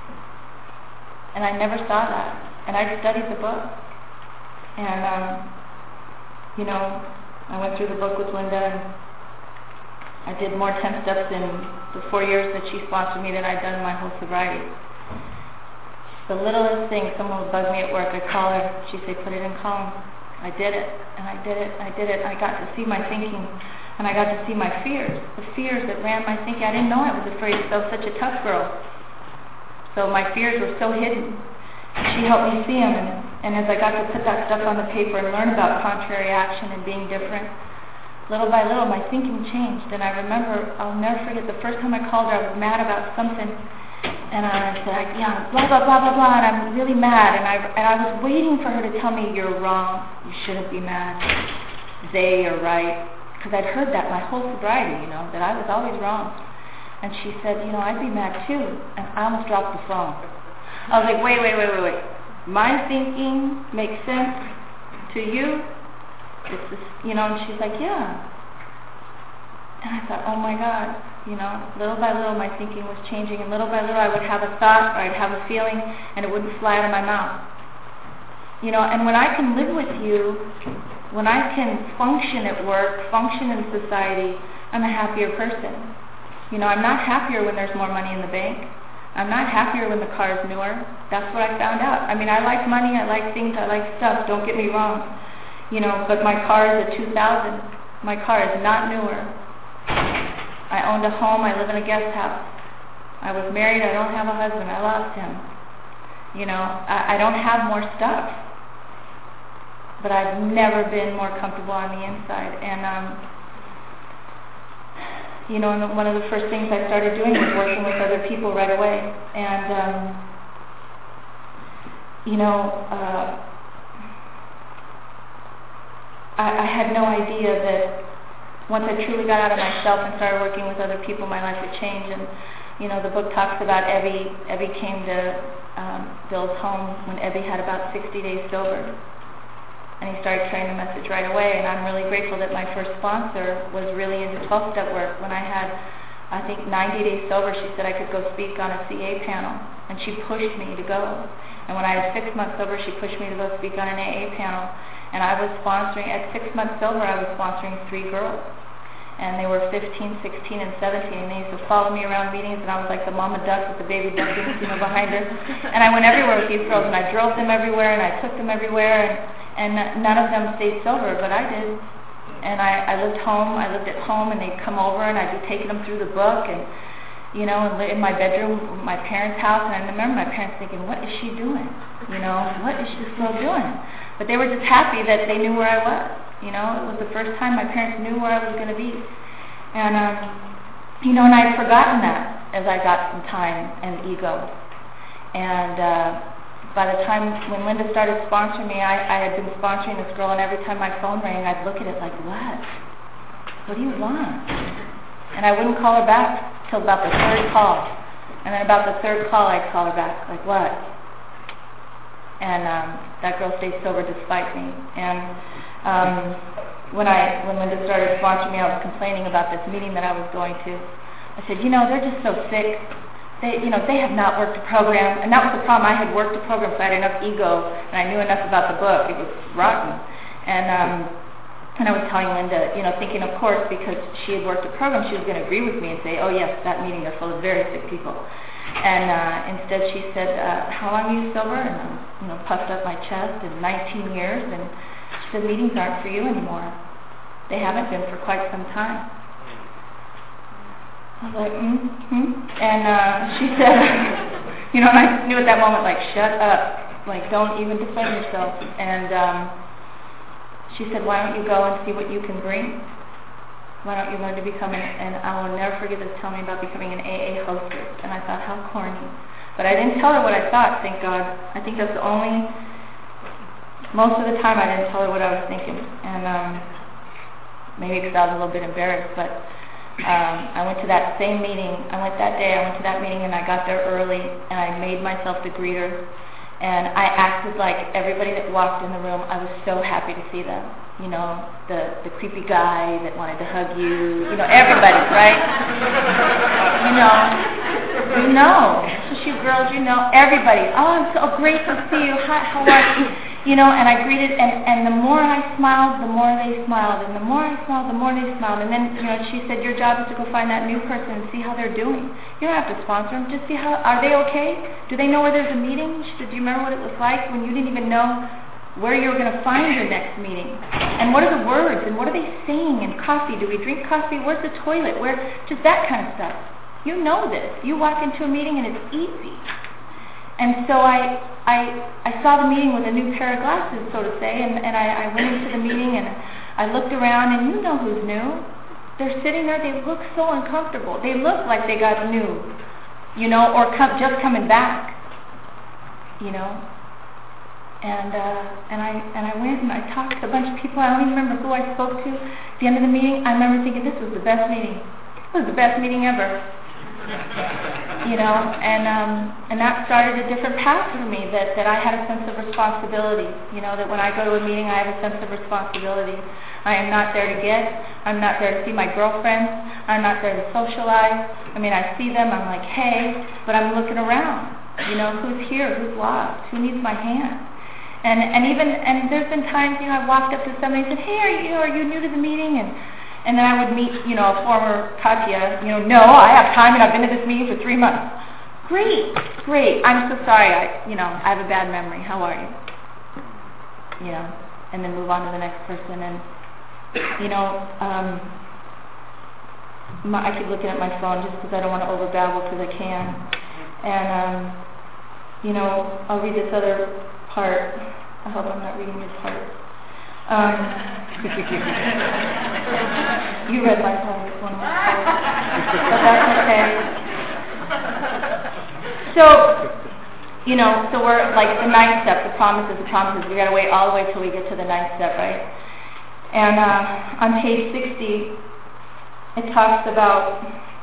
And I never saw that. And I studied the book. And, um, you know, I went through the book with Linda, and I did more ten steps in the four years that she sponsored me than I'd done in my whole sobriety. The littlest thing, someone would bug me at work, I'd call her, she'd say, put it in columns. I did it, and I did it, and I did it. I got to see my thinking, and I got to see my fears, the fears that ran my thinking. I didn't know I was afraid, so I was such a tough girl. So my fears were so hidden. She helped me see them, and, and as I got to put that stuff on the paper and learn about contrary action and being different, little by little my thinking changed. And I remember, I'll never forget, the first time I called her, I was mad about something, and I said, yeah, blah, blah, blah, blah, blah, and I'm really mad, and I, and I was waiting for her to tell me, you're wrong, you shouldn't be mad, they are right, because I'd heard that my whole sobriety, you know, that I was always wrong. And she said, you know, I'd be mad too, and I almost dropped the phone. I was like, wait, wait, wait, wait, wait. My thinking makes sense to you? It's this, you know, and she's like, yeah. And I thought, oh my God, you know, little by little my thinking was changing, and little by little I would have a thought, or I'd have a feeling, and it wouldn't fly out of my mouth. You know, and when I can live with you, when I can function at work, function in society, I'm a happier person. You know, I'm not happier when there's more money in the bank. I'm not happier when the car is newer. That's what I found out. I mean, I like money, I like things, I like stuff, don't get me wrong. You know, but my car is a two thousand. My car is not newer. I owned a home, I live in a guest house. I was married, I don't have a husband, I lost him. You know, I, I don't have more stuff. But I've never been more comfortable on the inside. And, um, you know, and one of the first things I started doing was working with other people right away. And, um, you know, uh, I, I had no idea that once I truly got out of myself and started working with other people, my life would change. And, you know, the book talks about Ebby. Ebby came to um, Bill's home when Ebby had about sixty days sober. And he started carrying the message right away. And I'm really grateful that my first sponsor was really into twelve-step work. When I had, I think, ninety days sober, she said I could go speak on a C A panel. And she pushed me to go. And when I was six months sober, she pushed me to go speak on an A A panel. And I was sponsoring, at six months sober, I was sponsoring three girls. and they were fifteen, sixteen, and seventeen, and they used to follow me around meetings, and I was like the mama duck with the baby ducklings, you know, behind her. And I went everywhere with these girls, and I drove them everywhere, and I took them everywhere, and, and none of them stayed sober, but I did. And I, I lived home, I lived at home, and they'd come over, and I'd be taking them through the book, and, you know, and in my bedroom, my parents' house, and I remember my parents thinking, what is she doing? You know, what is this girl doing? But they were just happy that they knew where I was. You know, it was the first time my parents knew where I was going to be. And, um, you know, and I'd forgotten that as I got some time and ego. And uh, by the time when Linda started sponsoring me, I, I had been sponsoring this girl, and every time my phone rang, I'd look at it like, what? What do you want? And I wouldn't call her back till about the third call. And then about the third call, I'd call her back, like, what? And um, that girl stayed sober despite me. And um, when I, when Linda started sponsoring me, I was complaining about this meeting that I was going to. I said, you know, they're just so sick. They, you know, they have not worked a program. And that was the problem. I had worked a program, so I had enough ego, and I knew enough about the book. It was rotten. And um, and I was telling Linda, you know, thinking, of course, because she had worked a program, she was going to agree with me and say, oh, yes, that meeting, they're full of very sick people. And uh, instead she said, uh, how long are you sober? And I, you know, puffed up my chest, and nineteen years. And she said, meetings aren't for you anymore. They haven't been for quite some time. I was like, mm-hmm. And uh, she said, you know, and I knew at that moment, like, shut up. Like, don't even defend yourself. And um, she said, why don't you go and see what you can bring? Why don't you learn to become an, and I will never forget this telling me about becoming an A A hostess. And I thought, how corny. But I didn't tell her what I thought, thank God. I think that's the only, most of the time I didn't tell her what I was thinking. And um, maybe because I was a little bit embarrassed, but um, I went to that same meeting. I went that day, I went to that meeting, and I got there early, and I made myself the greeter. And I acted like everybody that walked in the room, I was so happy to see them. You know, the, the creepy guy that wanted to hug you, you know, everybody, right? You know, you know, especially you girls, you know, everybody. Oh, I'm so great to see you. Hi, how are you? You know, and I greeted, and, and the more I smiled, the more they smiled, and the more I smiled, the more they smiled. And then, you know, she said, your job is to go find that new person and see how they're doing. You don't have to sponsor them. Just see how, are they okay? Do they know where there's a meeting? She said, do you remember what it was like when you didn't even know where you were going to find your next meeting? And what are the words? And what are they saying? And coffee, do we drink coffee? Where's the toilet? Where, just that kind of stuff. You know this. You walk into a meeting and it's easy. And so I, I, I saw the meeting with a new pair of glasses, so to say, and, and I, I went into the meeting and I looked around, and you know who's new. They're sitting there, they look so uncomfortable. They look like they got new, you know, or come, just coming back, you know. And uh, and I and I went and I talked to a bunch of people. I don't even remember who I spoke to. At the end of the meeting, I remember thinking, this was the best meeting. It was the best meeting ever. You know, and um, and that started a different path for me, that, that I had a sense of responsibility. You know, that when I go to a meeting, I have a sense of responsibility. I am not there to get, I'm not there to see my girlfriends, I'm not there to socialize. I mean, I see them, I'm like, hey, but I'm looking around. You know, who's here, who's lost, who needs my hand? And and even, and there's been times, you know, I walked up to somebody and said, hey, are you, are you new to the meeting? And And then I would meet, you know, a former Katya, you know, no, I have time and I've been to this meeting for three months. Great, great. I'm so sorry, I, you know, I have a bad memory. How are you? You know, and then move on to the next person. And, you know, um, my, I keep looking at my phone just because I don't want to overbabble because I can. And, um, you know, I'll read this other part. I hope I'm not reading this part. Um, you read my part, it's one of my parts, but that's okay. So, you know, so we're like the ninth step, the promises, the promises. We got to wait all the way till we get to the ninth step, right? And uh, on page sixty, it talks about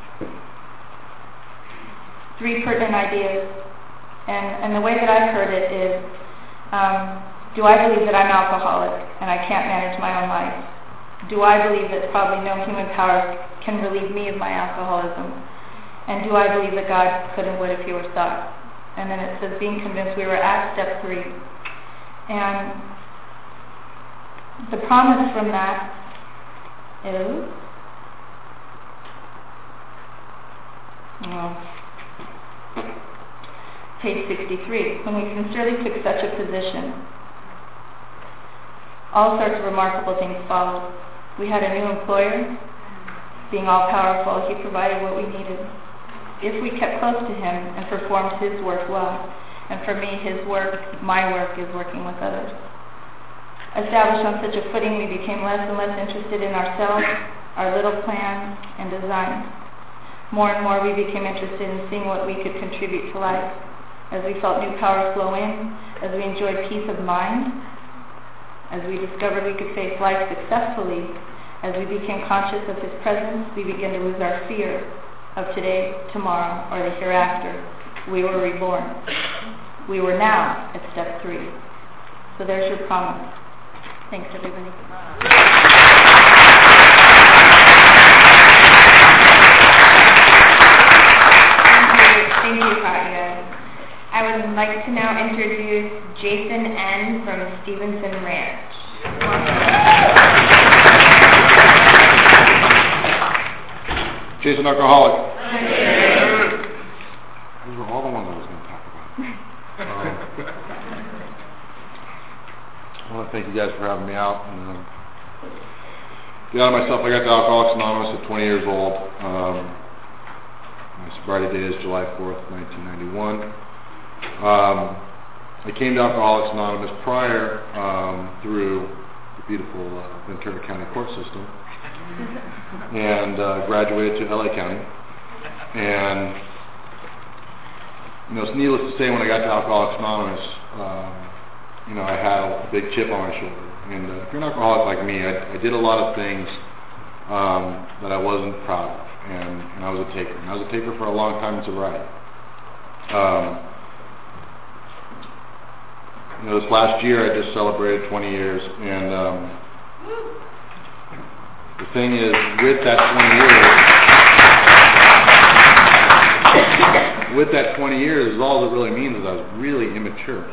three pertinent ideas, and and the way that I've heard it is. Um, Do I believe that I'm alcoholic and I can't manage my own life? Do I believe that probably no human power can relieve me of my alcoholism? And do I believe that God could and would if he were sought? And then it says, being convinced, we were at step three. And the promise from that is Well, page sixty-three. When we sincerely took such a position, all sorts of remarkable things followed. We had a new employer. Being all-powerful, he provided what we needed. If we kept close to him and performed his work well, and for me, his work, my work, is working with others. Established on such a footing, we became less and less interested in ourselves, our little plans and designs. More and more, we became interested in seeing what we could contribute to life. As we felt new power flow in, as we enjoyed peace of mind, as we discovered we could face life successfully, as we became conscious of his presence, we began to lose our fear of today, tomorrow, or the hereafter. We were reborn. We were now at step three. So there's your promise. Thanks, everybody. Thank you, Katya. I would like to now introduce Jason N. from Stevenson Ranch. Jason, alcoholic. Those were all the ones I was going to talk about. Um, I want to thank you guys for having me out. And, um, get out of myself, I got to Alcoholics Anonymous at twenty years old. Um, my sobriety date is July fourth, nineteen ninety-one. Um, I came to Alcoholics Anonymous prior um, through the beautiful uh, Ventura County court system, and uh, graduated to L A County. And you know, it's needless to say, when I got to Alcoholics Anonymous, um, you know, I had a big chip on my shoulder. And uh, if you're an alcoholic like me, I, I did a lot of things um, that I wasn't proud of, and, and I was a taker. And I was a taker for a long time in sobriety. Um, You know, this last year I just celebrated twenty years, and um, the thing is, with that twenty years, with that twenty years, all it really means is I was really immature.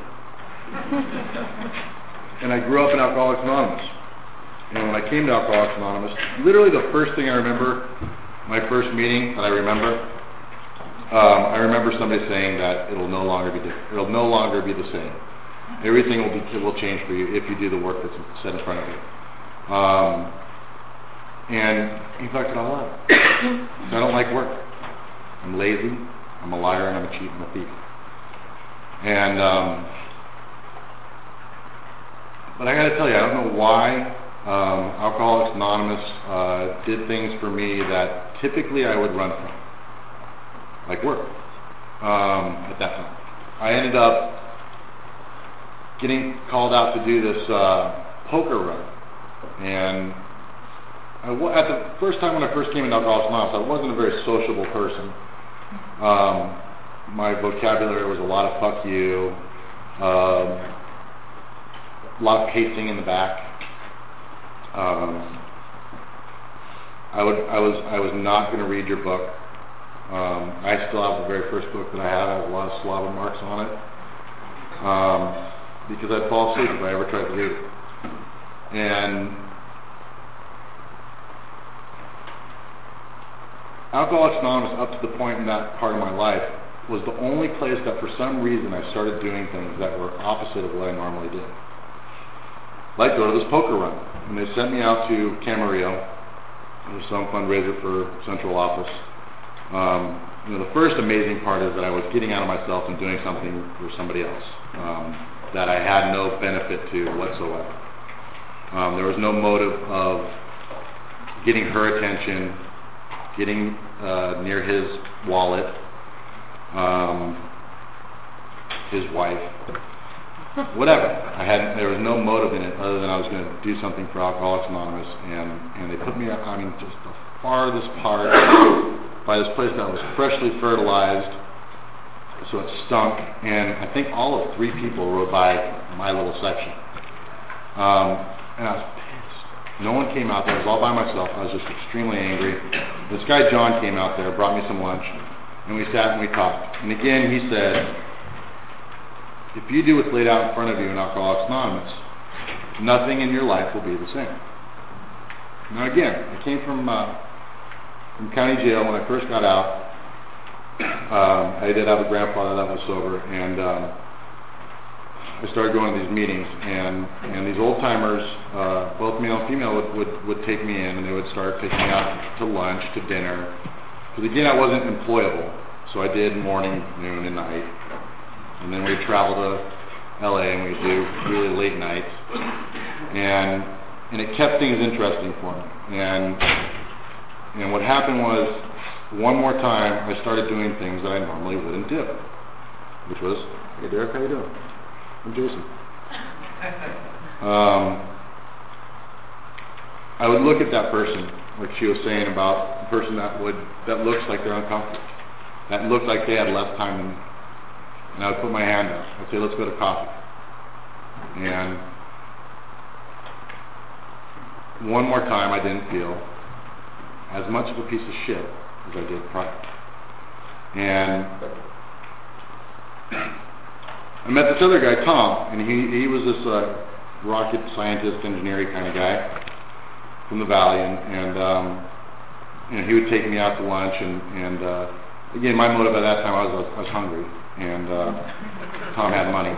And I grew up in Alcoholics Anonymous. And when I came to Alcoholics Anonymous, literally the first thing I remember, my first meeting that I remember, um, I remember somebody saying that it'll no longer be different. It'll no longer be the same. Everything will be, it will change for you if you do the work that's set in front of you. Um, and he fucked it all up. I don't like work. I'm lazy. I'm a liar, and I'm a cheat and a thief. And um, but I got to tell you, I don't know why um, Alcoholics Anonymous uh, did things for me that typically I would run from, like work. Um, at that time, I ended up getting called out to do this uh, poker run, and I w- at the first time when I first came into Alcoholics Anonymous, I wasn't a very sociable person. Um, my vocabulary was a lot of "fuck you," um, a lot of pacing in the back. Um, I would, I was, I was not going to read your book. Um, I still have the very first book that I have. I have a lot of slobber marks on it. Um, because I'd fall asleep if I ever tried to read it. And Alcoholics Anonymous, up to the point in that part of my life, was the only place that for some reason I started doing things that were opposite of what I normally did. Like go to this poker run. And they sent me out to Camarillo. It was some fundraiser for central office. Um, you know, the first amazing part is that I was getting out of myself and doing something for somebody else. Um, that I had no benefit to whatsoever. Um, there was no motive of getting her attention, getting uh, near his wallet, um, his wife, whatever. I had there was no motive in it other than I was going to do something for Alcoholics Anonymous, and and they put me, I mean, just the farthest part by this place that was freshly fertilized. So it stunk, and I think all of three people rode by my little section. Um, and I was pissed. No one came out there. I was all by myself. I was just extremely angry. This guy John came out there, brought me some lunch, and we sat and we talked. And again, he said, if you do what's laid out in front of you in Alcoholics Anonymous, nothing in your life will be the same. Now again, I came from, uh, from county jail when I first got out. um, I did have a grandfather that was sober, and um, I started going to these meetings, and, and these old timers, uh, both male and female, would, would, would take me in, and they would start taking me out to lunch, to dinner. Because again, I wasn't employable, so I did morning, noon, and night. And then we'd travel to L A and we'd do really late nights. And and it kept things interesting for me. And and what happened was, one more time, I started doing things that I normally wouldn't do, which was, hey Derek, how you doing? I'm Jason. Um, I would look at that person, like she was saying about the person that would that looks like they're uncomfortable, that looked like they had less time than me, and I would put my hand up. I'd say, let's go to coffee. And one more time, I didn't feel as much of a piece of shit as I did prior. And I met this other guy, Tom, and he, he was this uh, rocket scientist, engineering kind of guy from the Valley, and, and um, you know, he would take me out to lunch, and, and uh, again, my motive at that time, I was, I was hungry, and uh, Tom had money.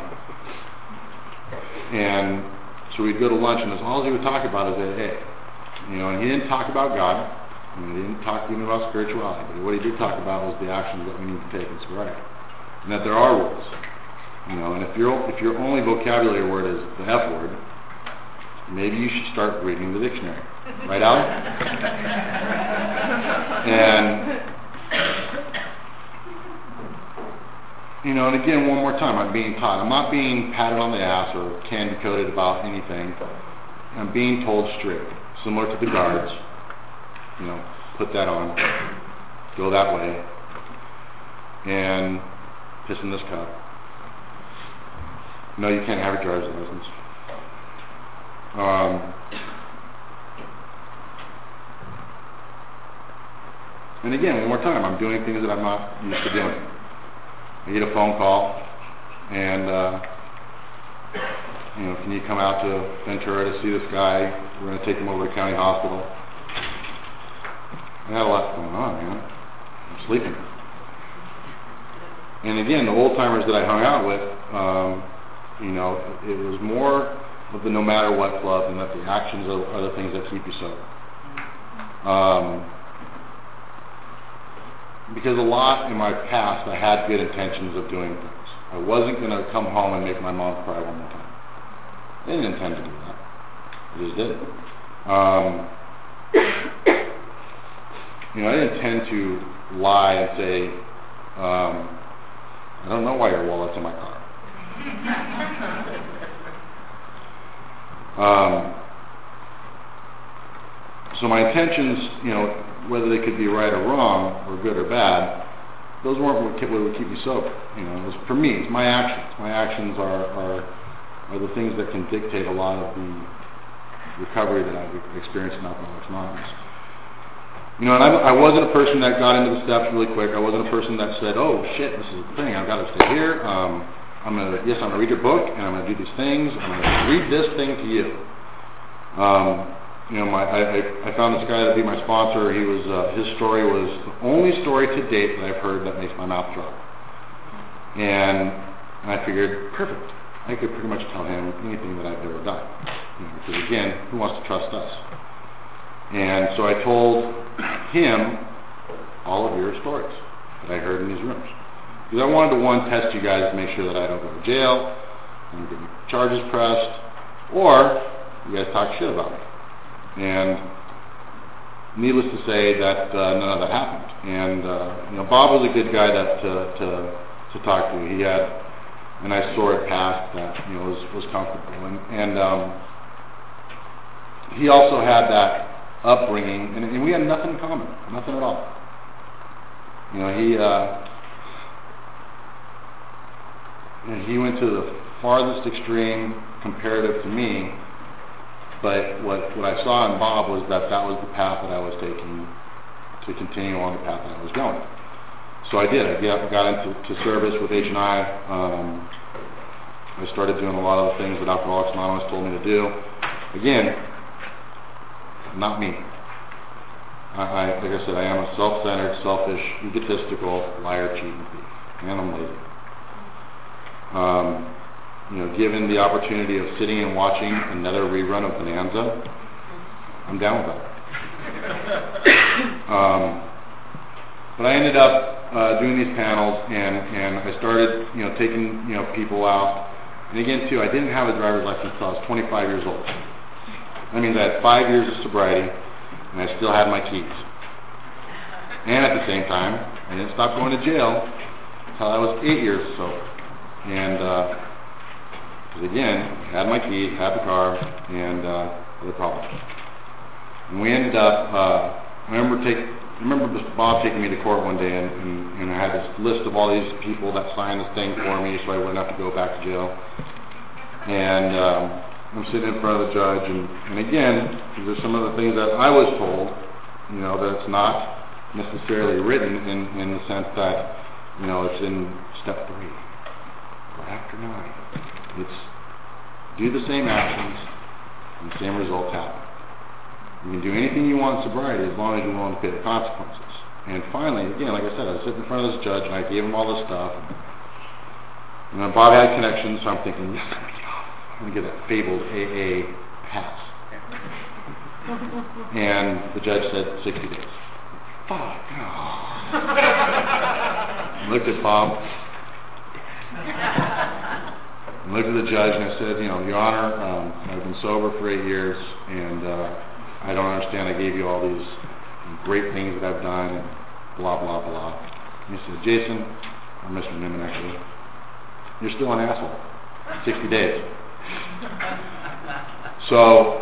And so we'd go to lunch, and that's all he would talk about is A A. You know, and he didn't talk about God, and he didn't talk even about spirituality, but what he did talk about was the actions that we need to take in sobriety, and that there are rules. You know, and if your if your only vocabulary word is the F word, maybe you should start reading the dictionary, right, Alan? And you know, and again, one more time, I'm being taught. I'm not being patted on the ass or candy coated about anything. I'm being told straight, similar to the guards. You know, put that on, go that way, and piss in this cup. No, you can't have a driver's license. Um, and again, one more time, I'm doing things that I'm not used to doing. I get a phone call, and uh, you know, can you come out to Ventura to see this guy? We're going to take him over to County Hospital. I had a lot going on, man. I'm sleeping. And again, the old timers that I hung out with, um, you know, it was more of the no matter what club, and that the actions are, are the things that keep you sober. Um, because a lot in my past, I had good intentions of doing things. I wasn't going to come home and make my mom cry one more time. I didn't intend to do that. I just did. Um, you know, I didn't intend to lie and say, um, I don't know why your wallet's in my car. um, so my intentions, you know, whether they could be right or wrong, or good or bad, those weren't what, kept, what would keep me sober. You know, it was, for me, it's my actions. My actions are, are are the things that can dictate a lot of the recovery that I've experienced in Alcoholics Anonymous. You know, and I, I wasn't a person that got into the steps really quick. I wasn't a person that said, "Oh shit, this is the thing. I've got to stay here. Um, I'm gonna, yes, I'm gonna read your book, and I'm gonna do these things. I'm gonna read this thing to you." Um, you know, my, I, I found this guy to be my sponsor. He was, uh, his story was the only story to date that I've heard that makes my mouth drop. And I figured, perfect. I could pretty much tell him anything that I've ever done. You know, because again, who wants to trust us? And so I told him all of your stories that I heard in these rooms. Because I wanted to, one, test you guys to make sure that I don't go to jail, I don't get any charges pressed, or you guys talk shit about me. And needless to say that uh, none of that happened. And uh, you know, Bob was a good guy that, to, to, to talk to. He had a nice sordid past that, you know, was, was comfortable. And, and um, he also had that upbringing, and, and we had nothing in common, nothing at all. You know, he uh, and he went to the farthest extreme comparative to me, but what, what I saw in Bob was that that was the path that I was taking to continue on the path that I was going. So I did. I got, got into to service with H and I. Um, I started doing a lot of the things that Alcoholics Anonymous told me to do. Again, not me. I, I, like I said, I am a self-centered, selfish, egotistical, liar, cheat, and thief. And I'm lazy. Um, you know, given the opportunity of sitting and watching another rerun of Bonanza, I'm down with that. um, but I ended up uh, doing these panels, and, and I started, you know, taking, you know, people out. And again, too, I didn't have a driver's license until I was twenty-five years old. That means I had five years of sobriety, and I still had my keys. And at the same time, I didn't stop going to jail until I was eight years or so. And, uh, again, had my keys, had the car, and uh, other problems. And we ended up, uh, I remember take, I remember Bob taking me to court one day, and, and, and I had this list of all these people that signed this thing for me so I wouldn't have to go back to jail. And um, I'm sitting in front of the judge, and, and again, these are some of the things that I was told, you know, that it's not necessarily written in, in the sense that, you know, it's in step three or after nine. It's do the same actions and the same results happen. You can do anything you want in sobriety as long as you're willing to pay the consequences. And finally, again, like I said, I was sitting in front of this judge and I gave him all this stuff. And then Bob had connections, so I'm thinking, yes, I'm going to get that fabled A A pass. And the judge said sixty days. Fuck. Oh. I looked at Bob. I looked at the judge and I said, you know, Your Honor, um, I've been sober for eight years and uh, I don't understand. I gave you all these great things that I've done and blah, blah, blah. And he said, Jason, or Mister Newman actually, you're still an asshole. sixty days. So,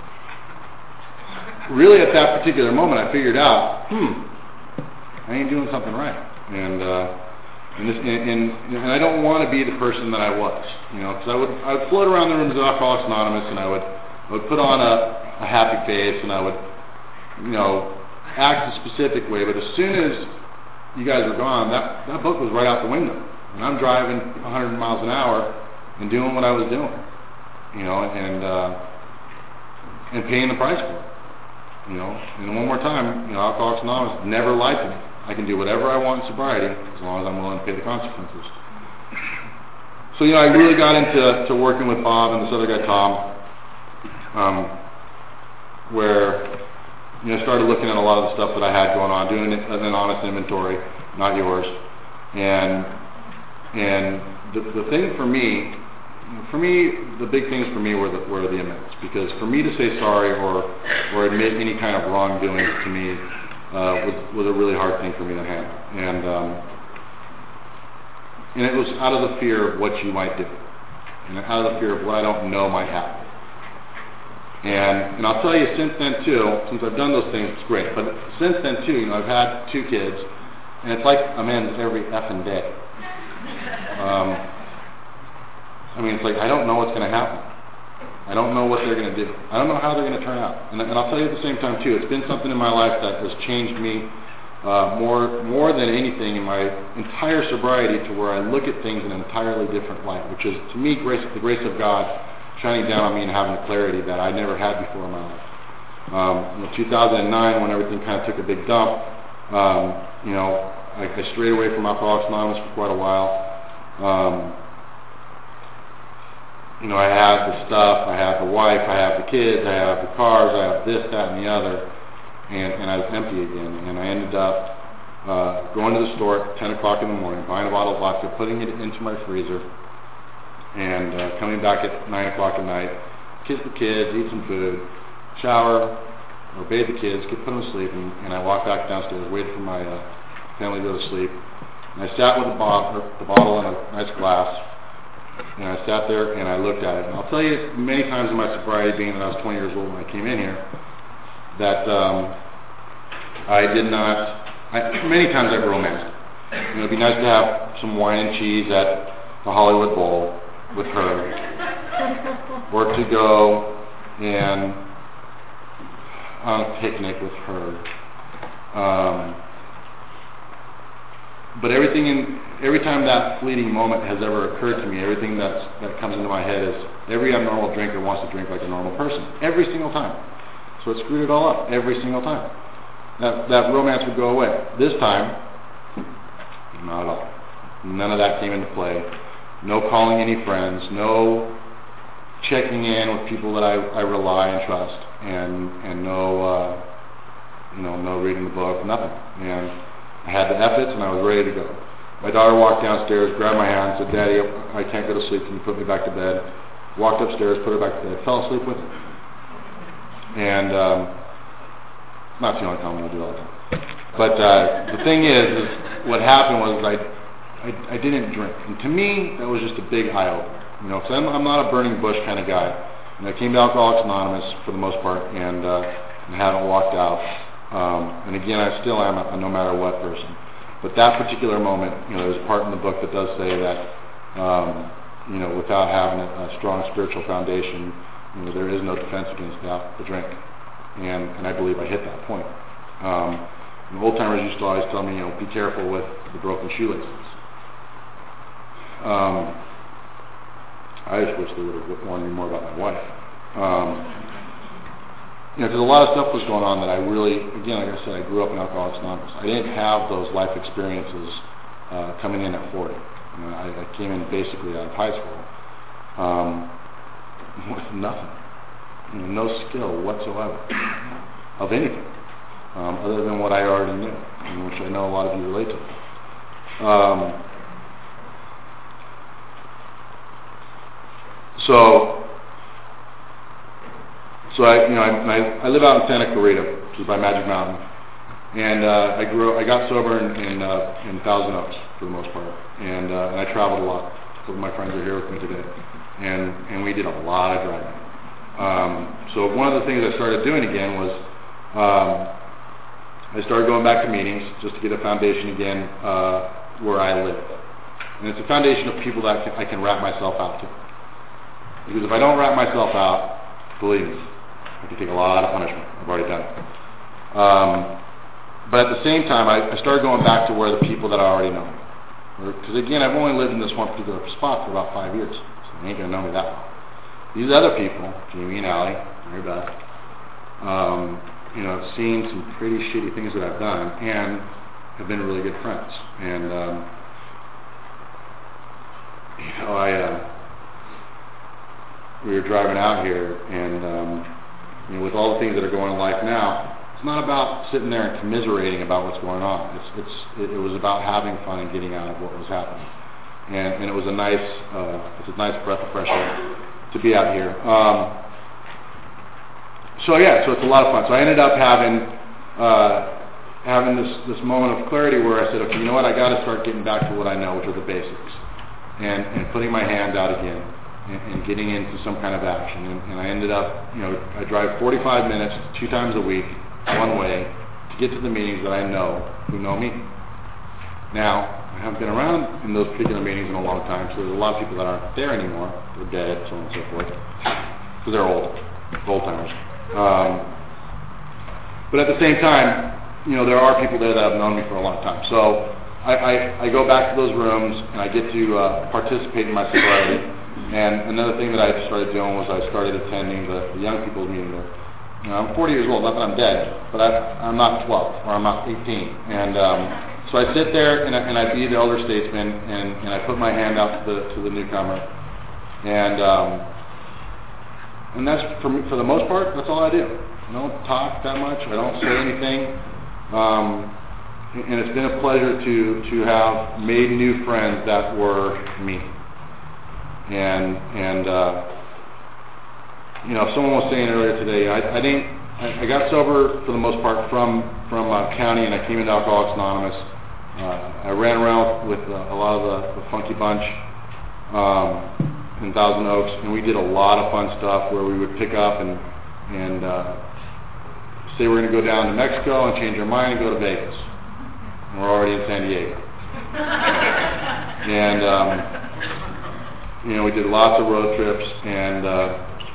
really at that particular moment I figured out, hmm, I ain't doing something right. And, uh, And, this, and, and, and I don't want to be the person that I was, you know, because I would I would float around the rooms of Alcoholics Anonymous, and I would I would put on a, a happy face, and I would, you know, act a specific way. But as soon as you guys were gone, that that book was right out the window, and I'm driving one hundred miles an hour and doing what I was doing, you know, and uh, and paying the price for it, you know. And one more time, you know, Alcoholics Anonymous never lied to me. I can do whatever I want in sobriety as long as I'm willing to pay the consequences. So, you know, I really got into to working with Bob and this other guy, Tom, um, where, you know, I started looking at a lot of the stuff that I had going on, doing it as an honest inventory, not yours. And and the, the thing for me, for me, the big things for me were the, were the amends. Because for me to say sorry or, or admit any kind of wrongdoing to me Uh, was, was a really hard thing for me to handle, and um, and it was out of the fear of what you might do, and out of the fear of what I don't know might happen. And and I'll tell you, since then too, since I've done those things, it's great. But since then too, you know, I've had two kids, and it's like amends every effing day. Um, I mean, it's like I don't know what's going to happen. I don't know what they're going to do. I don't know how they're going to turn out. And, and I'll tell you at the same time, too, it's been something in my life that has changed me uh, more more than anything in my entire sobriety, to where I look at things in an entirely different light, which is, to me, grace, the grace of God shining down on me and having a clarity that I never had before in my life. Um, in two thousand nine, when everything kind of took a big dump, um, you know, I, I strayed away from Alcoholics Anonymous for quite a while. Um, You know, I have the stuff, I have the wife, I have the kids, I have the cars, I have this, that, and the other, and, and I was empty again. And I ended up uh, going to the store at ten o'clock in the morning, buying a bottle of vodka, putting it into my freezer, and uh, coming back at nine o'clock at night, kiss the kids, eat some food, shower, or bathe the kids, get put them to sleep, and, and I walked back downstairs, waited for my uh, family to go to sleep. And I sat with the, bo- the bottle in a nice glass, and I sat there and I looked at it. And I'll tell you, many times in my sobriety, being that I was twenty years old when I came in here, that um, I did not, I, many times I've romanced. You know, it'd be nice to have some wine and cheese at the Hollywood Bowl with her, or to go and on a picnic with her. Um, But everything in every time that fleeting moment has ever occurred to me, everything that's, that comes into my head is every abnormal drinker wants to drink like a normal person. Every single time. So it screwed it all up every single time. that, that romance would go away. This time, not at all. None of that came into play. No calling any friends, no checking in with people that I, I rely and trust, and and no uh, you know no reading the book, nothing. And I had the efforts, and I was ready to go. My daughter walked downstairs, grabbed my hand, said, "Daddy, I can't go to sleep. Can you put me back to bed?" Walked upstairs, put her back to bed, fell asleep with her. And um, not the only time I do all the time. But uh, the thing is, is what happened was I, I I didn't drink, and to me that was just a big eye opener. You know, because I'm, I'm not a burning bush kind of guy. And I came to Alcoholics Anonymous for the most part, and, uh, and haven't walked out. Um, and again, I still am a, a no matter what person. But that particular moment, you know, there's a part in the book that does say that, um, you know, without having a, a strong spiritual foundation, you know, there is no defense against the, the drink. And, and I believe I hit that point. Um, and old timers used to always tell me, you know, be careful with the broken shoelaces. Um, I just wish they would have warned me more about my wife. Um, you know, because a lot of stuff was going on that I really, again, like I said, I grew up in Alcoholics Anonymous. I didn't have those life experiences uh, coming in at forty. You know, I, I came in basically out of high school um, with nothing, you know, no skill whatsoever of anything um, other than what I already knew, and which I know a lot of you relate to. Um, So, so I, you know, I, I, I live out in Santa Clarita, which is by Magic Mountain, and uh, I grew, I got sober in in, uh, in Thousand Oaks for the most part, and, uh, and I traveled a lot. Some of my friends are here with me today, and and we did a lot of driving. Um, so one of the things I started doing again was um, I started going back to meetings just to get a foundation again uh, where I live, and it's a foundation of people that I can, I can wrap myself out to. Because if I don't wrap myself out, believe me, I can take a lot of punishment. I've already done it. Um, but at the same time, I, I started going back to where the people that I already know. Because again, I've only lived in this one particular spot for about five years, so they ain't going to know me that well. These other people, Jamie and Allie, Mary Beth, um, you know, have seen some pretty shitty things that I've done and have been really good friends. And, um, you know, I... Uh, we were driving out here, and um, you know, with all the things that are going on in life now, it's not about sitting there and commiserating about what's going on. It's, it's, it, it was about having fun and getting out of what was happening, and, and it was a nice, uh, it's a nice breath of fresh air to be out here. Um, so yeah, so it's a lot of fun. So I ended up having uh, having this this moment of clarity where I said, okay, you know what? I got to start getting back to what I know, which are the basics, and and putting my hand out again. And, and getting into some kind of action. And, and I ended up, you know, I drive forty-five minutes, two times a week, one way, to get to the meetings that I know, who know me. Now, I haven't been around in those particular meetings in a long time, so there's a lot of people that aren't there anymore. They're dead, so on and so forth. Because they're old, old timers. Um, but at the same time, you know, there are people there that have known me for a long time. So I, I, I go back to those rooms, and I get to uh, participate in my sobriety. And another thing that I started doing was I started attending the, the young people's meeting there. You know, I'm forty years old, not that I'm dead, but I, I'm not twelve, or I'm not eighteen. And um, so I sit there and I, and I be the elder statesman, and, and I put my hand out to the, to the newcomer. And um, and that's, for, me, for the most part, that's all I do. I don't talk that much. I don't say anything. Um, and it's been a pleasure to, to have made new friends that were me. And, and uh, you know, someone was saying earlier today, I, I didn't, I, I got sober for the most part from, from uh, county, and I came into Alcoholics Anonymous. Uh, I ran around with uh, a lot of the, the funky bunch um, in Thousand Oaks, and we did a lot of fun stuff where we would pick up and, and uh, say we're going to go down to Mexico and change our mind and go to Vegas. And we're already in San Diego. And, um, you know, we did lots of road trips and uh,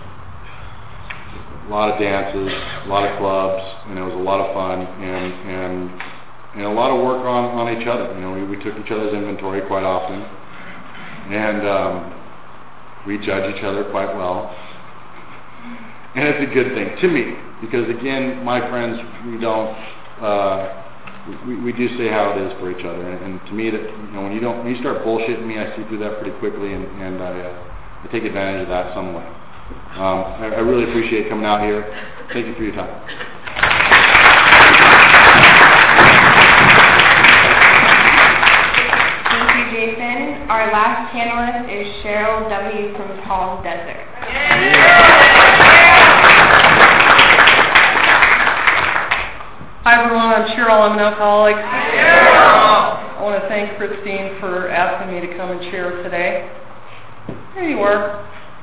a lot of dances, a lot of clubs, and it was a lot of fun and and, and a lot of work on, on each other. You know, we, we took each other's inventory quite often, and um, we judge each other quite well. And it's a good thing to me because, again, my friends, we don't uh, we, we do say how it is for each other. And, and to me, that you know, when you don't, when you start bullshitting me, I see through that pretty quickly, and, and I, uh, I take advantage of that some way. Um, I, I really appreciate coming out here. Thank you for your time. Thank you, Jason. Our last panelist is Cheryl W. from Palm Desert. Hi everyone, I'm Cheryl, I'm an alcoholic. I want to thank Christine for asking me to come and share today. There you are.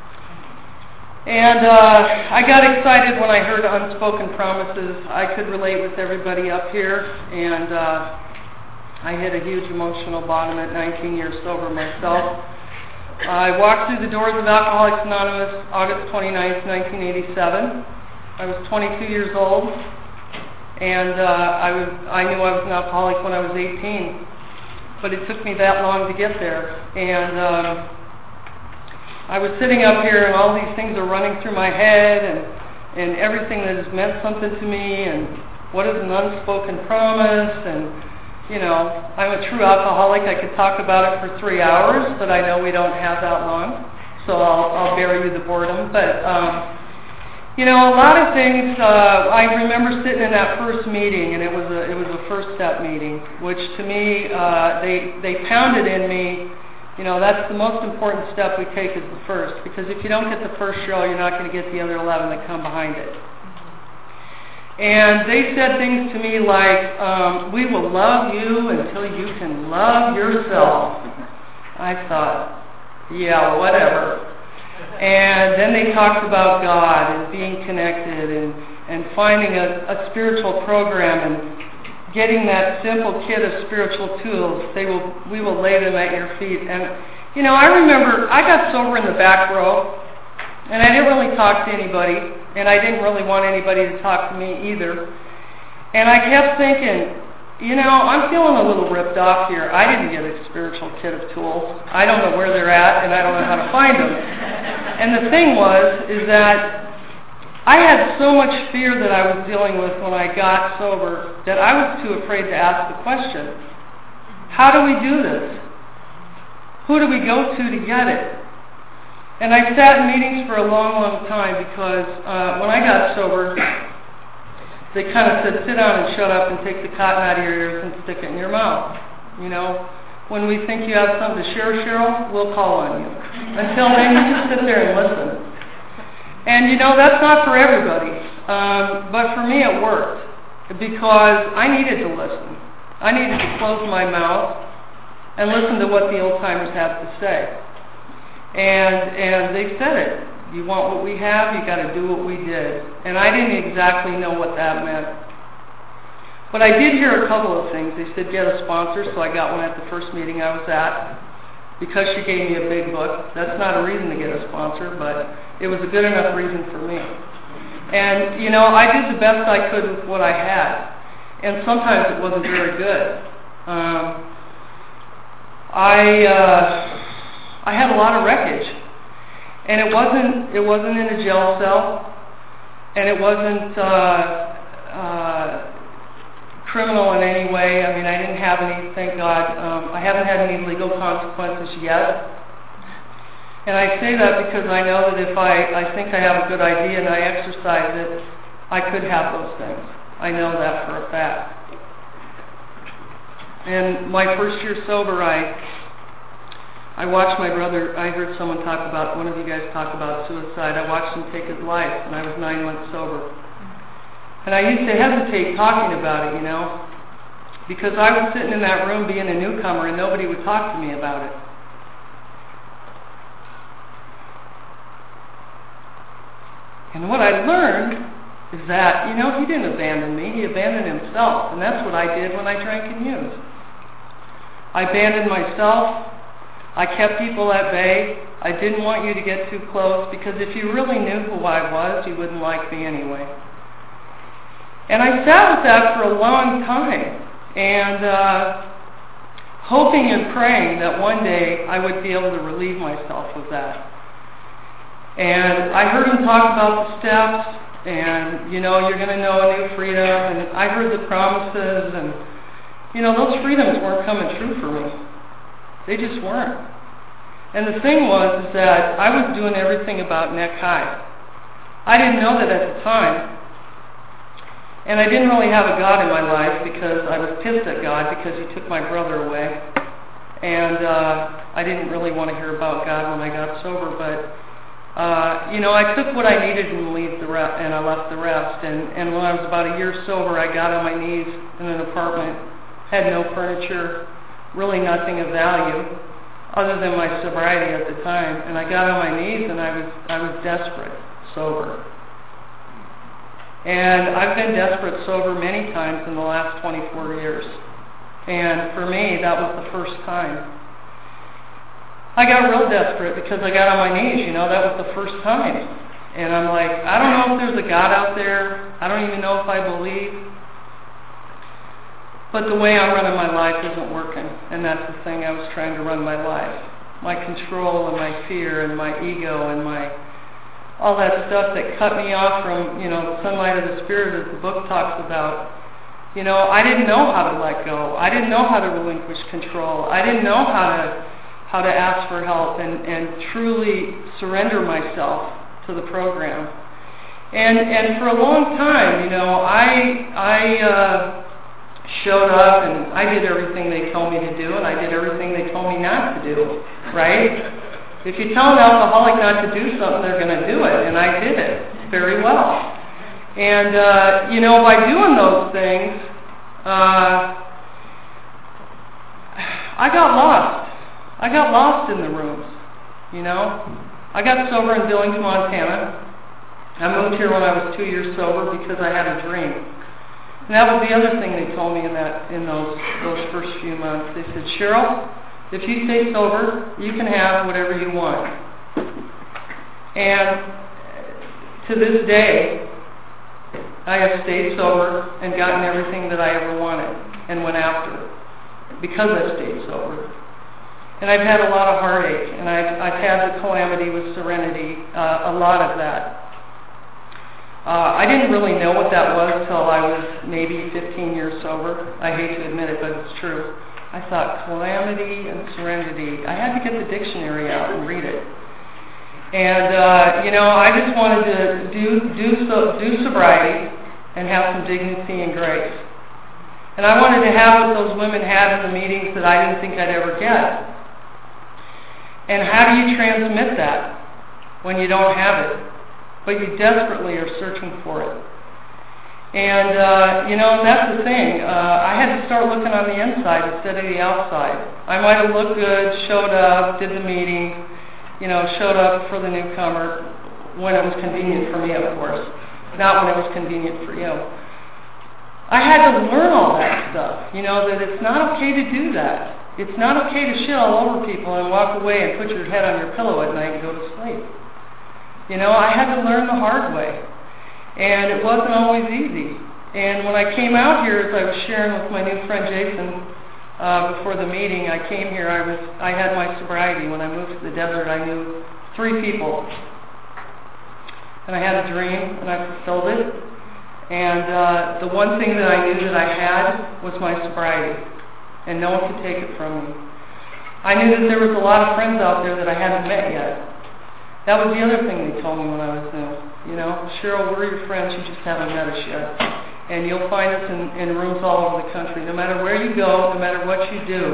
And uh, I got excited when I heard Unspoken Promises. I could relate with everybody up here, and uh, I hit a huge emotional bottom at nineteen years sober myself. I walked through the doors of Alcoholics Anonymous August twenty-ninth, nineteen eighty-seven. I was twenty-two years old. And uh, I was, I knew I was an alcoholic when I was eighteen, but it took me that long to get there. And um, I was sitting up here, and all these things are running through my head, and, and everything that has meant something to me, and what is an unspoken promise, and, you know, I'm a true alcoholic. I could talk about it for three hours, but I know we don't have that long, so I'll, I'll bear you the boredom. But um, You know, a lot of things, uh, I remember sitting in that first meeting, and it was a, it was a first step meeting, which to me, uh, they, they pounded in me, you know, that's the most important step we take is the first, because if you don't get the first show, you're not going to get the other eleven that come behind it. And they said things to me like, um, we will love you until you can love yourself. I thought, yeah, whatever. And then they talked about God and being connected and, and finding a, a spiritual program and getting that simple kit of spiritual tools. They will, we will lay them at your feet. And, you know, I remember I got sober in the back row, and I didn't really talk to anybody, and I didn't really want anybody to talk to me either. And I kept thinking, you know, I'm feeling a little ripped off here. I didn't get a spiritual kit of tools. I don't know where they're at, and I don't know how to find them. And the thing was, is that I had so much fear that I was dealing with when I got sober that I was too afraid to ask the question, how do we do this? Who do we go to to get it? And I sat in meetings for a long, long time because uh, when I got sober, they kind of said, sit down and shut up and take the cotton out of your ears and stick it in your mouth. You know, when we think you have something to share, Cheryl, we'll call on you. Until then, you just sit there and listen. And, you know, that's not for everybody. Um, but for me, it worked because I needed to listen. I needed to close my mouth and listen to what the old-timers have to say. And, and they said it. You want what we have, you got to do what we did. And I didn't exactly know what that meant. But I did hear a couple of things. They said get a sponsor, so I got one at the first meeting I was at because she gave me a big book. That's not a reason to get a sponsor, but it was a good enough reason for me. And, you know, I did the best I could with what I had. And sometimes it wasn't very good. Um, I, uh, I had a lot of wreckage. And it wasn't, it wasn't in a jail cell, and it wasn't uh, uh, criminal in any way. I mean, I didn't have any, thank God. Um, I haven't had any legal consequences yet. And I say that because I know that if I, I think I have a good idea and I exercise it, I could have those things. I know that for a fact. And my first year sober, I I watched my brother, I heard someone talk about, one of you guys talk about suicide. I watched him take his life when I was nine months sober. And I used to hesitate talking about it, you know, because I was sitting in that room being a newcomer and nobody would talk to me about it. And what I learned is that, you know, he didn't abandon me, he abandoned himself. And that's what I did when I drank and used. I abandoned myself. I kept people at bay. I didn't want you to get too close because if you really knew who I was, you wouldn't like me anyway. And I sat with that for a long time and uh, hoping and praying that one day I would be able to relieve myself of that. And I heard him talk about the steps, and, you know, you're going to know a new freedom, and I heard the promises, and, you know, those freedoms weren't coming true for me. They just weren't. And the thing was is that I was doing everything about neck high. I didn't know that at the time, and I didn't really have a God in my life because I was pissed at God because he took my brother away, and uh, I didn't really want to hear about God when I got sober, but Uh, you know, I took what I needed and leave the re- and I left the rest. And, and when I was about a year sober, I got on my knees in an apartment, had no furniture, really nothing of value, other than my sobriety at the time. And I got on my knees and I was I was desperate, sober. And I've been desperate sober many times in the last twenty-four years. And for me, that was the first time. I got real desperate because I got on my knees, you know, that was the first time. And I'm like, I don't know if there's a God out there. I don't even know if I believe. But the way I'm running my life isn't working. And that's the thing, I was trying to run my life. My control and my fear and my ego and my, all that stuff that cut me off from, you know, the sunlight of the Spirit as the book talks about. You know, I didn't know how to let go. I didn't know how to relinquish control. I didn't know how to how to ask for help and, and truly surrender myself to the program. And and for a long time, you know, I I uh, showed up and I did everything they told me to do, and I did everything they told me not to do, right? If you tell an alcoholic not to do something, they're going to do it, and I did it very well. And, uh, you know, by doing those things, uh, I got lost. I got lost in the rooms, you know. I got sober in Billings, Montana. I moved here when I was two years sober because I had a dream. And that was the other thing they told me in that in those those first few months. They said, Cheryl, if you stay sober, you can have whatever you want. And to this day, I have stayed sober and gotten everything that I ever wanted and went after because I stayed sober. And I've had a lot of heartache, and I've, I've had the calamity with serenity, uh, a lot of that. Uh, I didn't really know what that was till I was maybe fifteen years sober. I hate to admit it, but it's true. I thought calamity and serenity. I had to get the dictionary out and read it. And, uh, you know, I just wanted to do, do, so, do sobriety and have some dignity and grace. And I wanted to have what those women had in the meetings that I didn't think I'd ever get. And how do you transmit that when you don't have it, but you desperately are searching for it? And, uh, you know, and that's the thing. Uh, I had to start looking on the inside instead of the outside. I might have looked good, showed up, did the meeting, you know, showed up for the newcomer when it was convenient for me, of course, not when it was convenient for you. I had to learn all that stuff, you know, that it's not okay to do that. It's not okay to shit all over people and walk away and put your head on your pillow at night and go to sleep. You know, I had to learn the hard way. And it wasn't always easy. And when I came out here, as I was sharing with my new friend Jason uh, before the meeting, I came here, I was, I had my sobriety. When I moved to the desert, I knew three people. And I had a dream, and I fulfilled it. And uh, the one thing that I knew that I had was my sobriety. And no one could take it from me. I knew that there was a lot of friends out there that I hadn't met yet. That was the other thing they told me when I was new. You know, Cheryl, we're your friends, you just haven't met us yet. And you'll find us in, in rooms all over the country. No matter where you go, no matter what you do,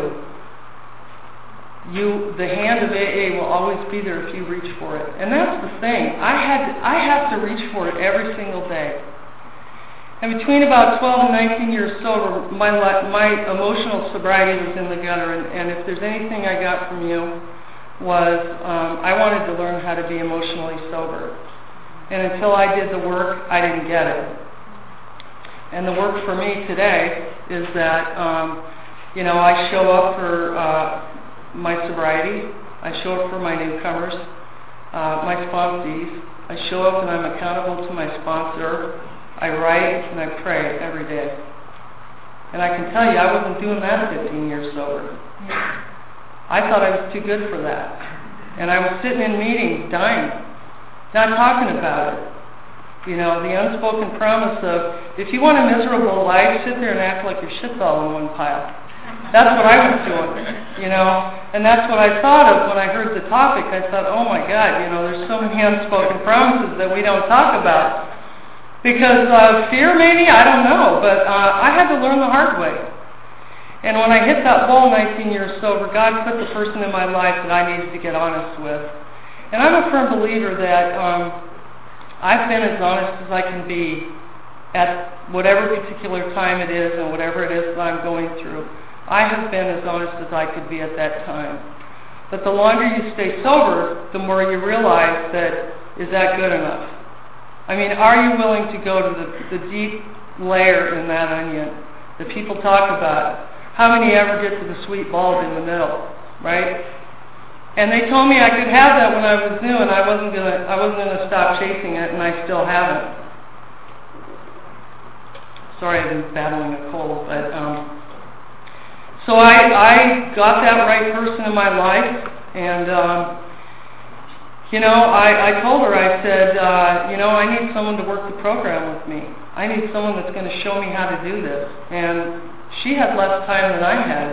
you, the hand of A A will always be there if you reach for it. And that's the thing. I had to, I have to reach for it every single day. And between about twelve and nineteen years sober, my my emotional sobriety was in the gutter. And, and if there's anything I got from you, was um, I wanted to learn how to be emotionally sober. And until I did the work, I didn't get it. And the work for me today is that, um, you know, I show up for uh, my sobriety. I show up for my newcomers, uh, my sponsees. I show up and I'm accountable to my sponsor. I write and I pray every day. And I can tell you, I wasn't doing that fifteen years sober. I thought I was too good for that. And I was sitting in meetings, dying, not talking about it. You know, the unspoken promise of, if you want a miserable life, sit there and act like your shit's all in one pile. That's what I was doing, you know, and that's what I thought of when I heard the topic. I thought, oh my God, you know, there's so many unspoken promises that we don't talk about. Because uh, fear maybe, I don't know, but uh, I had to learn the hard way. And when I hit that wall nineteen years sober, God put the person in my life that I needed to get honest with. And I'm a firm believer that um, I've been as honest as I can be at whatever particular time it is and whatever it is that I'm going through. I have been as honest as I could be at that time. But the longer you stay sober, the more you realize that, is that good enough? I mean, are you willing to go to the, the deep layer in that onion that people talk about? How many ever get to the sweet bulb in the middle, right? And they told me I could have that when I was new, and I wasn't gonna, I wasn't gonna stop chasing it, and I still haven't. Sorry, I've been battling a cold, but um, so I, I got that right person in my life, and um, you know, I, I told her, I said, uh, you know, I need someone to work the program with me. I need someone that's going to show me how to do this, and she had less time than I had.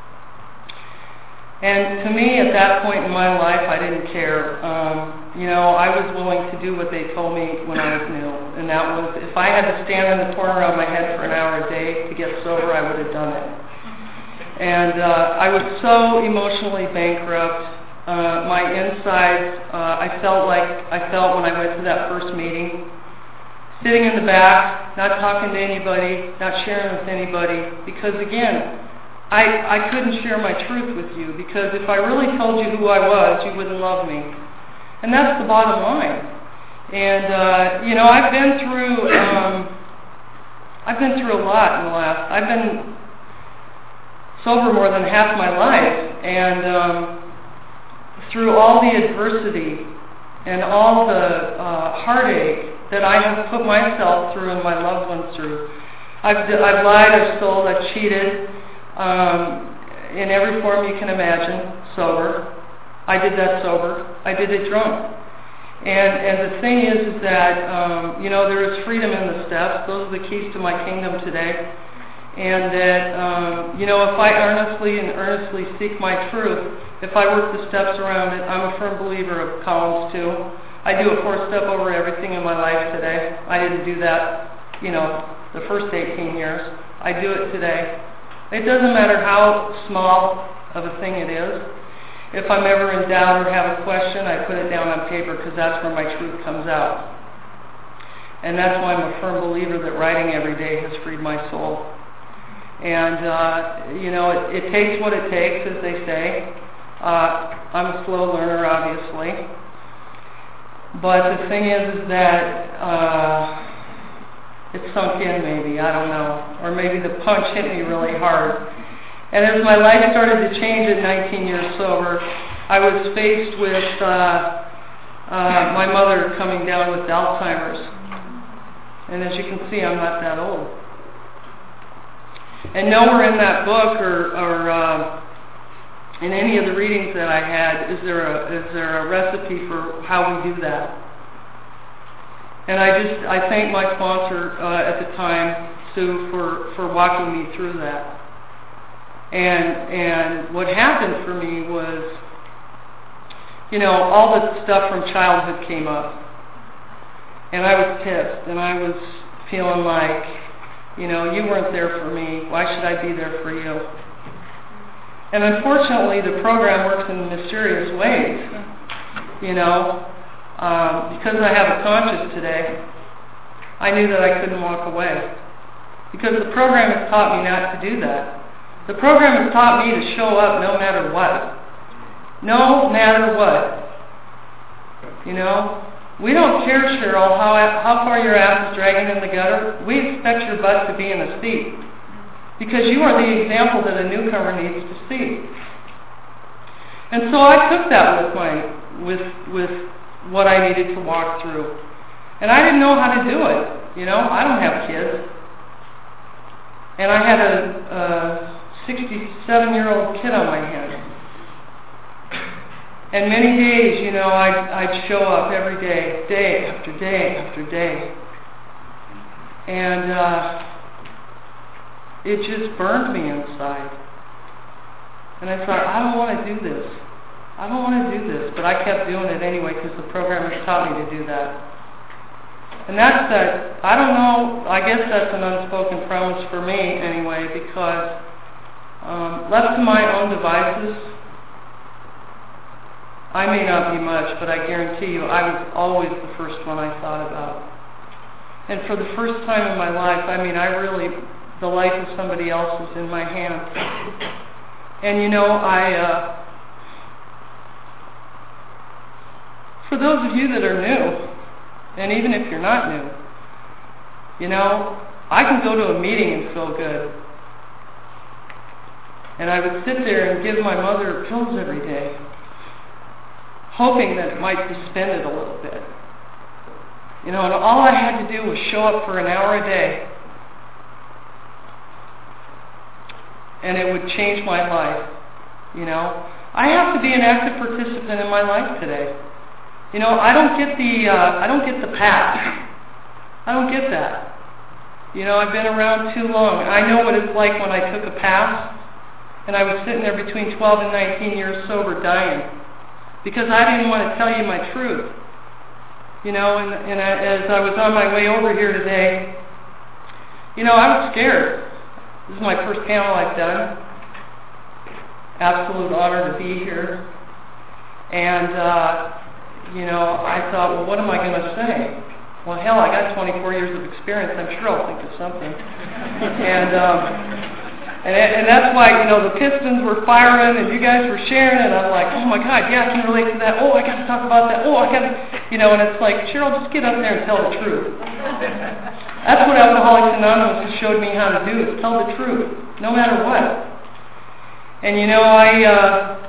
And to me, at that point in my life, I didn't care. Um, you know, I was willing to do what they told me when I was new. And that was, if I had to stand in the corner of my head for an hour a day to get sober, I would have done it. And uh, I was so emotionally bankrupt. Uh, my insides, uh, I felt like I felt when I went to that first meeting, sitting in the back, not talking to anybody, not sharing with anybody, because again, I, I couldn't share my truth with you, because if I really told you who I was, you wouldn't love me. And that's the bottom line. And, uh, you know, I've been through, um, I've been through a lot in the last, I've been sober more than half my life, and um, through all the adversity and all the uh, heartache that I have put myself through and my loved ones through. I've, I've lied, I've stole, I've cheated, um, in every form you can imagine, sober. I did that sober. I did it drunk. And, and the thing is, is that, um, you know, there is freedom in the steps. Those are the keys to my kingdom today. And that, um, you know, if I earnestly and earnestly seek my truth, if I work the steps around it, I'm a firm believer of Collins two. I do a four-step over everything in my life today. I didn't do that, you know, the first eighteen years. I do it today. It doesn't matter how small of a thing it is. If I'm ever in doubt or have a question, I put it down on paper, because that's where my truth comes out. And that's why I'm a firm believer that writing every day has freed my soul. And, uh, you know, it, it takes what it takes, as they say. Uh, I'm a slow learner, obviously. But the thing is, is that uh, it sunk in maybe, I don't know. Or maybe the punch hit me really hard. And as my life started to change at nineteen years sober, I was faced with uh, uh, my mother coming down with Alzheimer's. And as you can see, I'm not that old. And nowhere in that book or, or uh, in any of the readings that I had is there a is there a recipe for how we do that. And I just I thank my sponsor uh, at the time, Sue, for, for walking me through that. And and what happened for me was, you know, all the stuff from childhood came up. And I was pissed, and I was feeling like, you know, you weren't there for me. Why should I be there for you? And unfortunately, the program works in mysterious ways. You know, um, because I have a conscience today, I knew that I couldn't walk away. Because the program has taught me not to do that. The program has taught me to show up no matter what. No matter what. You know? We don't care, Cheryl, how, how far your ass is dragging in the gutter. We expect your butt to be in a seat. Because you are the example that a newcomer needs to see. And so I took that with my, with, with what I needed to walk through. And I didn't know how to do it. You know, I don't have kids. And I had a sixty-seven-year-old kid on my hands. And many days, you know, I'd, I'd show up every day, day after day after day. And uh, it just burned me inside. And I thought, I don't want to do this. I don't want to do this. But I kept doing it anyway because the program has taught me to do that. And that's that, I don't know, I guess that's an unspoken promise for me anyway, because um, left to my own devices, I may not be much, but I guarantee you I was always the first one I thought about. And for the first time in my life, I mean, I really, the life of somebody else is in my hands. And you know, I, uh, for those of you that are new, and even if you're not new, you know, I can go to a meeting and feel good. And I would sit there and give my mother pills every day, hoping that it might suspend it a little bit. You know, and all I had to do was show up for an hour a day, and it would change my life. You know, I have to be an active participant in my life today. You know, I don't get the uh, I don't get the pass. I don't get that. You know, I've been around too long. I know what it's like when I took a pass, and I was sitting there between twelve and nineteen years sober, dying, because I didn't want to tell you my truth. You know, and, and I, as I was on my way over here today, you know, I was scared. This is my first panel I've done. Absolute honor to be here. And, uh, you know, I thought, well, what am I going to say? Well, hell, I got twenty-four years of experience. I'm sure I'll think of something. and, um, and and that's why, you know, the pistons were firing and you guys were sharing, and I'm like, oh my God, yeah, I can relate to that. Oh, I got to talk about that. Oh, I got to, you know, and it's like, Cheryl, just get up there and tell the truth. That's what Alcoholics Anonymous has showed me how to do, is tell the truth, no matter what. And, you know, I, uh,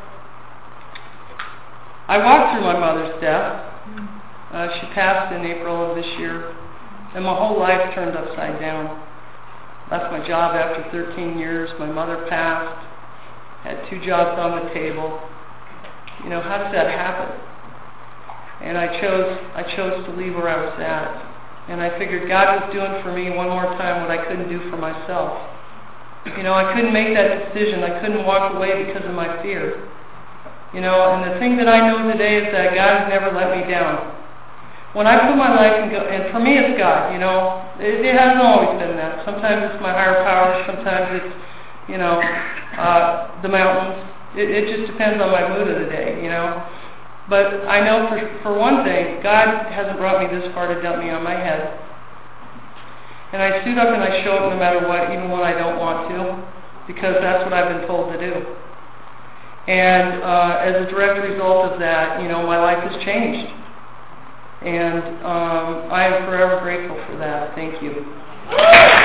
I walked through my mother's death. Uh, she passed in April of this year, and my whole life turned upside down. Left my job after thirteen years. My mother passed. Had two jobs on the table. You know, how does that happen? And I chose, I chose to leave where I was at. And I figured God was doing for me one more time what I couldn't do for myself. You know, I couldn't make that decision. I couldn't walk away because of my fear. You know, and the thing that I know today is that God has never let me down. When I put my life in, go- and for me it's God, you know, it, it hasn't always been that. Sometimes it's my higher power, sometimes it's, you know, uh, the mountains. It, it just depends on my mood of the day, you know. But I know for, for one thing, God hasn't brought me this far to dump me on my head. And I suit up and I show up no matter what, even when I don't want to, because that's what I've been told to do. And uh, as a direct result of that, you know, my life has changed. And um, I am forever grateful for that. Thank you.